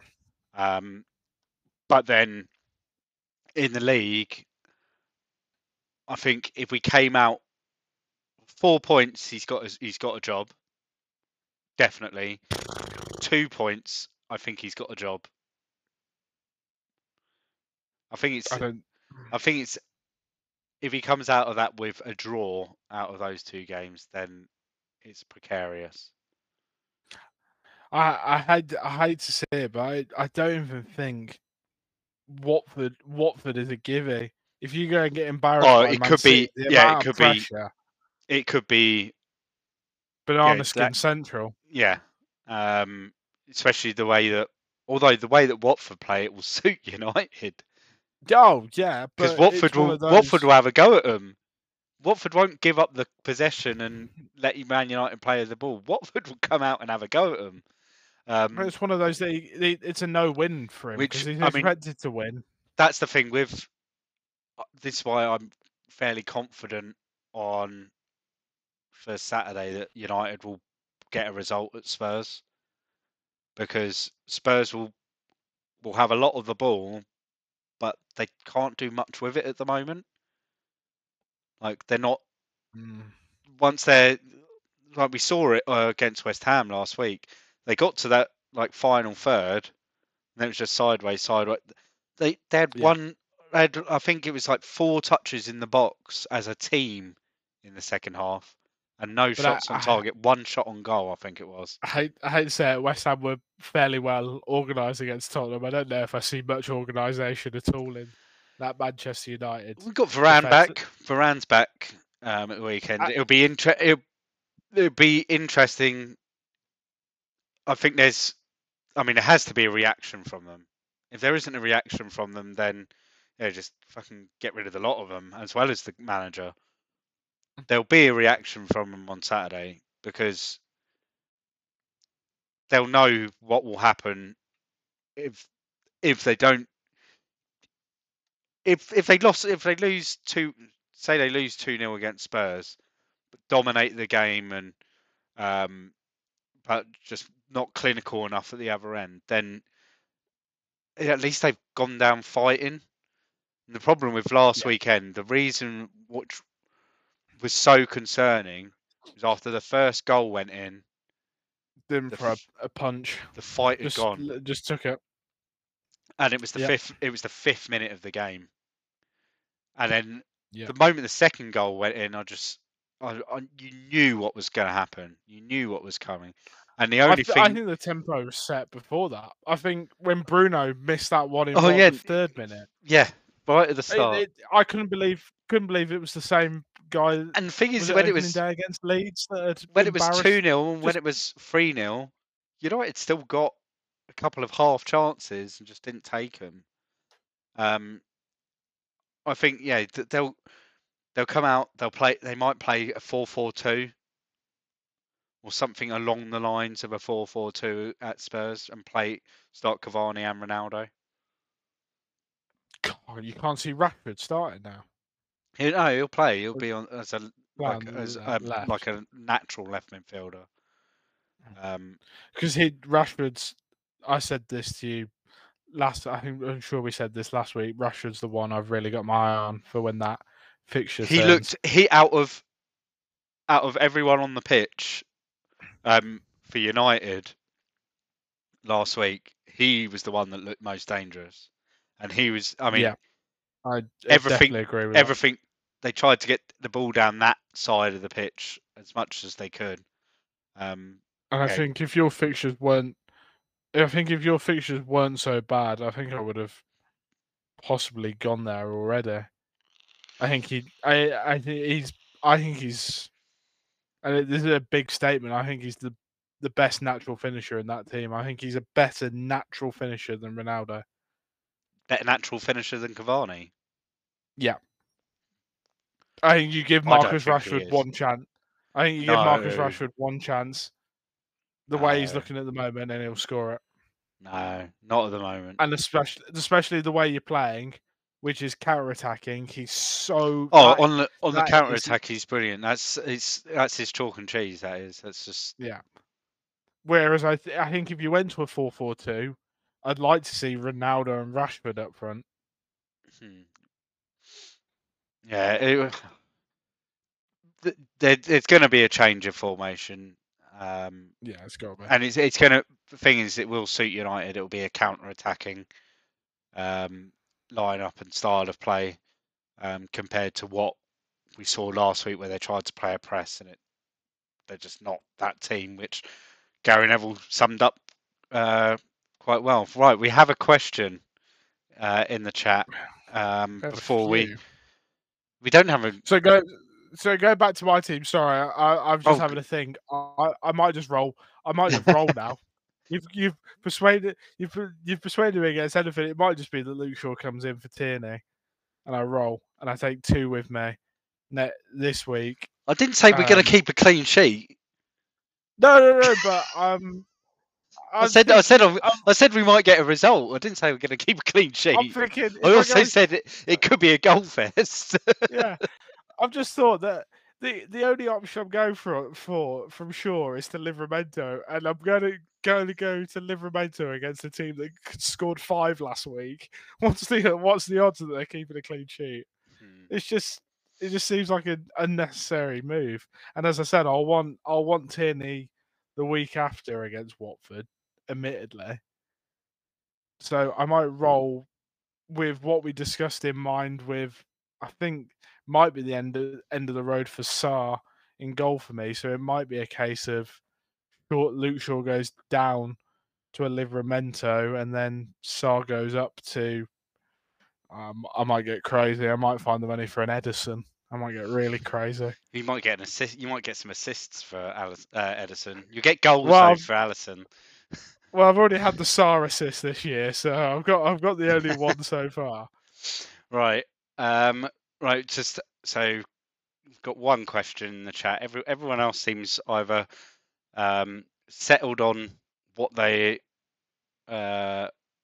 But then in the league, I think if we came out 4 points, he's got a job. Definitely 2 points. I think he's got a job. I think it's if he comes out of that with a draw out of those 2 games, then it's precarious. I hate to say it, but I don't even think Watford is a gimme. If you go and get embarrassed, it could be. Yeah, it could be. It could be banana skin central. Yeah, especially the way that Watford play, it will suit United. Oh yeah, because Watford will have a go at them. Watford won't give up the possession and let Man United play the ball. Watford will come out and have a go at them. But it's one of those that it's a no-win for him because he's expected to win. That's the thing with this. Is why I'm fairly confident on for Saturday that United will get a result at Spurs, because Spurs will have a lot of the ball, but they can't do much with it at the moment. Like they're not. Once they're like we saw it against West Ham last week, they got to that like final third, and then it was just sideways. They had one. I think it was like 4 touches in the box as a team in the second half, and no shots on target. 1 shot on goal, I think it was. I hate to say it, West Ham were fairly well organised against Tottenham. I don't know if I see much organisation at all in that Manchester United. We've got Varane back. Varane's back at the weekend. It'll be interesting. I think there has to be a reaction from them. If there isn't a reaction from them, then just fucking get rid of the lot of them, as well as the manager. There'll be a reaction from them on Saturday, because they'll know what will happen if they don't, if they lose say they lose 2-0 against Spurs, but dominate the game and but just not clinical enough at the other end, then at least they've gone down fighting. And the problem with last weekend, the reason which was so concerning was after the first goal went in, Didn't for a punch. the fight had gone, Just took it. and it was the fifth minute of the game. And then Yeah. the moment the second goal went in, you knew what was going to happen. You knew what was coming. And the only thing I think the tempo was set before that. I think when Bruno missed that one in Oh, yeah. the third minute. Yeah, right at the start. I couldn't believe it was the same guy. And the thing is, Was it when it opening was day against Leeds, when it was 2-0 and when it was 3-0, United still got a couple of half chances and just didn't take them. I think they'll come out. They might play a 4-4-2 or something along the lines of a 4-4-2 at Spurs and start Cavani and Ronaldo. God, you can't see Rashford starting now. He'll play. He'll be on as a like left. a natural left midfielder. Because Rashford's. I said this to you I'm sure we said this last week. Rashford's the one I've really got my eye on for when that fixture. He out of everyone on the pitch, for United last week, he was the one that looked most dangerous, and he was. I mean, I definitely agree with everything. They tried to get the ball down that side of the pitch as much as they could. And I think if your fixtures weren't so bad, I think I would have possibly gone there already. I think he's. And this is a big statement. I think he's the best natural finisher in that team. I think he's a better natural finisher than Ronaldo. Better natural finisher than Cavani? Yeah. I think you give Marcus Rashford one chance. I think you give Marcus Rashford one chance. The way he's looking at the moment, and he'll score it. No, not at the moment. And especially the way you're playing, which is counter-attacking. He's so. On the counter-attack, he's brilliant. That's his chalk and cheese. That's just. Yeah. Whereas I think if you went to a 4-4-2, I'd like to see Ronaldo and Rashford up front. Yeah, it's going to be a change of formation. Yeah, it's got to be. And it's going to. The thing is, it will suit United. It will be a counter-attacking lineup and style of play compared to what we saw last week, where they tried to play a press, and they're just not that team, which Gary Neville summed up quite well. Right, we have a question in the chat before we don't have a. So go back to my team. Sorry, I'm just having a thing. I might just roll. I might just roll now. You've persuaded me against anything. It might just be that Luke Shaw comes in for Tierney, and I roll, and I take 2 with me this week. I didn't say we're going to keep a clean sheet. No, but I said we might get a result. I didn't say we're going to keep a clean sheet. I'm thinking. I also said it could be a goal fest. Yeah, I've just thought that the only option I'm going for from Shaw is to Livramento, and I'm going to go to Livramento against a team that scored 5 last week. What's the odds that they're keeping a clean sheet? It just seems like an unnecessary move. And as I said, I'll want Tierney the week after against Watford, admittedly. So I might roll with what we discussed in mind with, I think, might be the end of the road for Sarr in goal for me. So it might be a case of Luke Shaw goes down to a Livramento, and then Sarr goes up to. I might get crazy. I might find the money for an Ederson. I might get really crazy. You might get an assist. You might get some assists for Ederson. You get goals for Alisson. Well, I've already had the Sarr assist this year, so I've got the only one so far. Right. Right. Just so we've got one question in the chat. Everyone else seems either settled on what they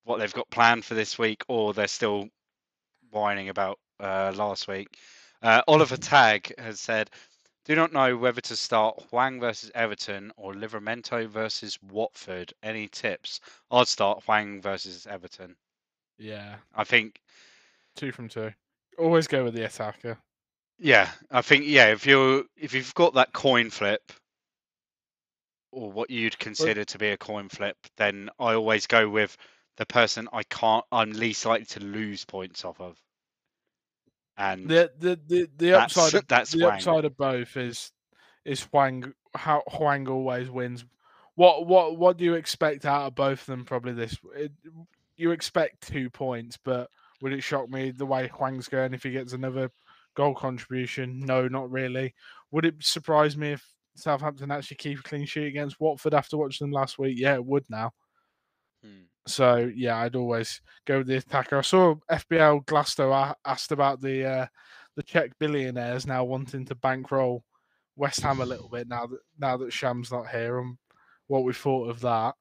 what they've got planned for this week, or they're still whining about last week. Oliver Tag has said, "Do not know whether to start Hwang versus Everton or Livramento versus Watford. Any tips?" I'd start Hwang versus Everton. Yeah, I think 2 from 2. Always go with the attacker. if you've got that coin flip, or what you'd consider to be a coin flip, then I always go with the person I'm least likely to lose points off of. And The upside of that's the Hwang. upside of both is Hwang. How Hwang always wins. What do you expect out of both of them? Probably you expect 2 points, but would it shock me the way Hwang's going if he gets another goal contribution? No, not really. Would it surprise me if Southampton actually keep a clean sheet against Watford after watching them last week? Yeah, it would now. So yeah, I'd always go with the attacker. I saw FBL Glasto asked about the Czech billionaires now wanting to bankroll West Ham a little bit now that Sham's not here, and what we thought of that.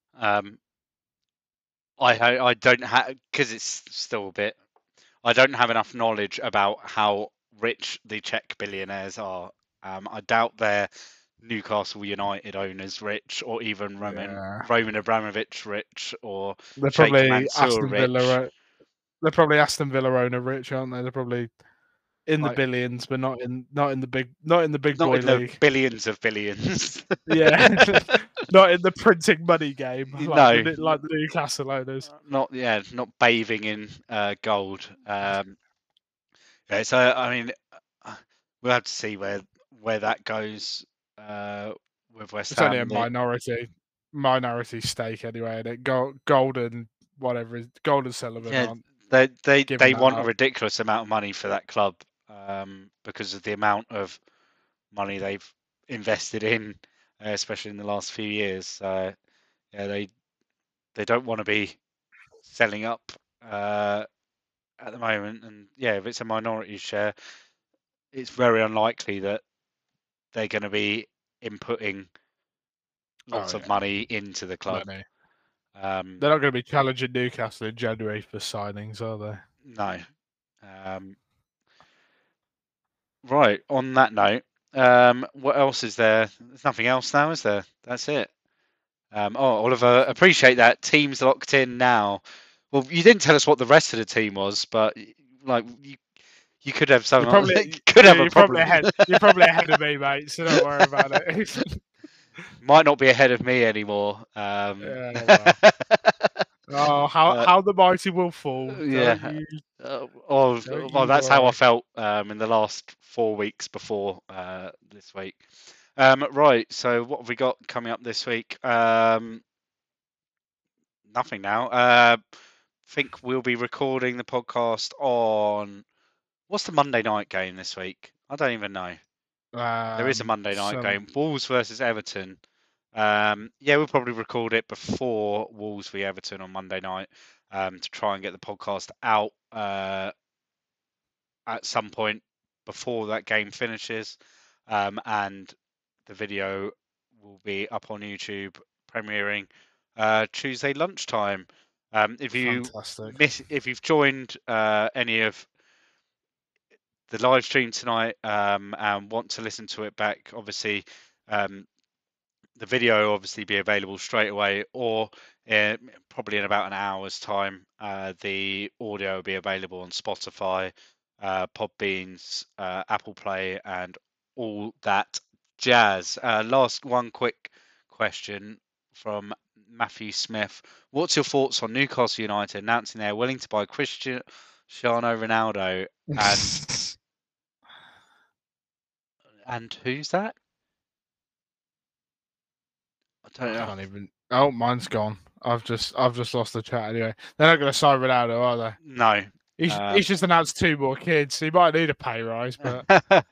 I don't have, because it's still a bit. I don't have enough knowledge about how rich the Czech billionaires are. I doubt they're Newcastle United owners rich, or even Roman Abramovich rich, or They're Sheikh probably Mansour rich. They're probably Aston Villa owner rich, aren't they? They're probably in the Like, billions, but not in the big not boy in the league. billions of billions. Yeah, not in the printing money game No, like the Newcastle owners. not bathing in gold. Yeah, so I mean, we'll have to see where that goes with West It's only a Ham. minority stake anyway, and it Golden whatever is Golden Sullivan Yeah, aren't they giving that want a up. ridiculous amount of money for that club because of the amount of money they've invested in, especially in the last few years. So yeah, they don't want to be selling up at the moment, and yeah, if it's a minority share, it's very unlikely that they're going to be inputting lots of money into the club. Money. They're not going to be challenging Newcastle in January for signings, are they? No. Right. On that note, what else is there? There's nothing else now, is there? That's it. Oliver, appreciate that. Team's locked in now. Well, you didn't tell us what the rest of the team was, but like you could have some. You're probably ahead of me, mate. So don't worry about it. Might not be ahead of me anymore. Yeah, well. How the mighty will fall. Yeah. Well, that's how I felt in the last 4 weeks before this week. Right. So what have we got coming up this week? Nothing now. I think we'll be recording the podcast on what's the Monday night game this week? I don't even know. There is a Monday night game. Wolves versus Everton. Yeah, we'll probably record it before Wolves v Everton on Monday night to try and get the podcast out at some point before that game finishes, and the video will be up on YouTube premiering Tuesday lunchtime. If you've joined any of the live stream tonight and want to listen to it back, obviously the video will obviously be available straight away, or probably in about an hour's time. The audio will be available on Spotify, Podbeans, Apple Play, and all that jazz. Last one quick question from Matthew Smith. What's your thoughts on Newcastle United announcing they're willing to buy Cristiano Ronaldo and who's that? I don't know. Can't even. Oh, mine's gone. I've just lost the chat anyway. They're not going to sign Ronaldo, are they? No. He's just announced 2 more kids. So he might need a pay rise, but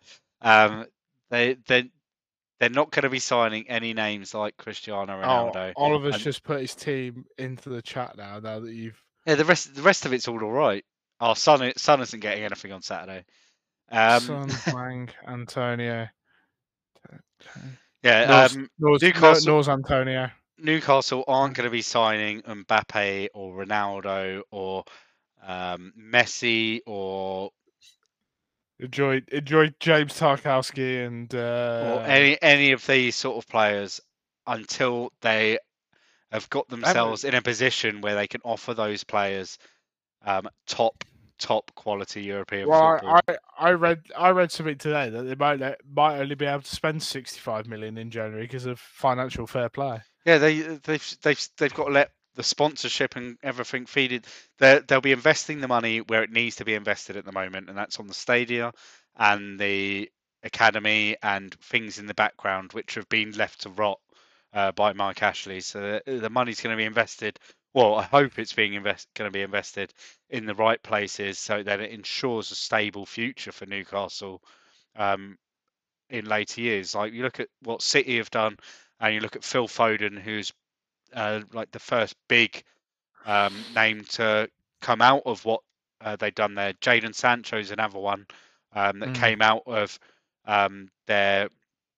they're not going to be signing any names like Cristiano Ronaldo. Oliver's just put his team into the chat now. Now that you've the rest of it's all right. Our son isn't getting anything on Saturday. Son, Wang, Antonio. Yeah, Nors Antonio. Newcastle aren't going to be signing Mbappe or Ronaldo or Messi or Enjoy James Tarkowski and any of these sort of players until they have got themselves in a position where they can offer those players top quality European football. I read something today that they might only be able to spend 65 million in January because of financial fair play. Yeah, they've got to let the sponsorship and everything feed it. They'll be investing the money where it needs to be invested at the moment, and that's on the stadia and the academy and things in the background which have been left to rot by Mike Ashley. So the money's going to be invested. Well, I hope it's going to be invested in the right places so that it ensures a stable future for Newcastle in later years. Like you look at what City have done, and you look at Phil Foden, who's like the first big name to come out of what they've done there. Jadon Sancho's another one that came out of their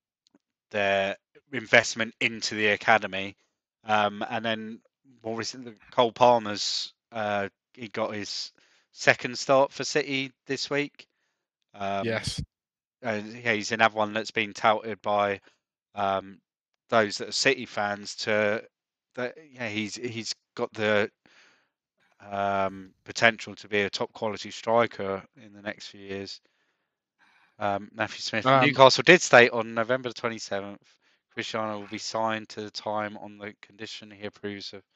investment into the academy, and then more recently, Cole Palmer's he got his second start for City this week. Yes. Yeah, he's another one that's been touted by those that are City fans to that. Yeah, he's got the potential to be a top quality striker in the next few years. Matthew Smith. Newcastle did state on November the 27th, Cristiano will be signed to the time on the condition he approves of.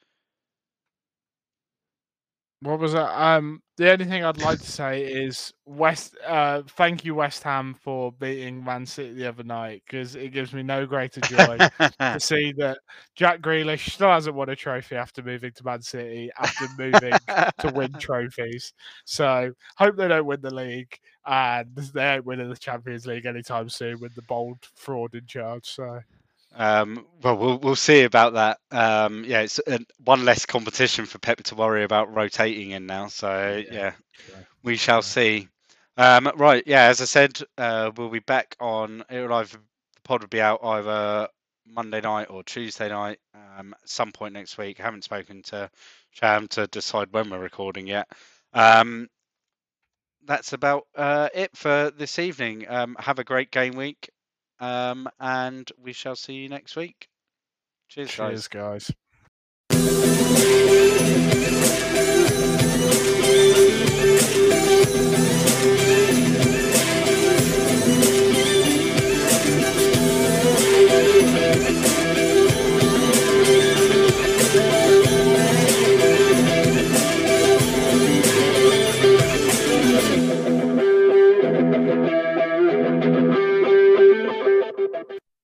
What was that? The only thing I'd like to say is thank you West Ham for beating Man City the other night, because it gives me no greater joy to see that Jack Grealish still hasn't won a trophy after moving to Man City, after moving to win trophies. So hope they don't win the league, and they don't win the Champions League anytime soon with the bold fraud in charge. So. Well, we'll see about that. Yeah, it's one less competition for Pep to worry about rotating in now. So yeah, we shall see. Right, yeah, as I said, we'll be back on. The pod will be out either Monday night or Tuesday night, some point next week. I haven't spoken to Sham to decide when we're recording yet. That's about it for this evening. Have a great game week. And we shall see you next week. Cheers, Cheers, guys.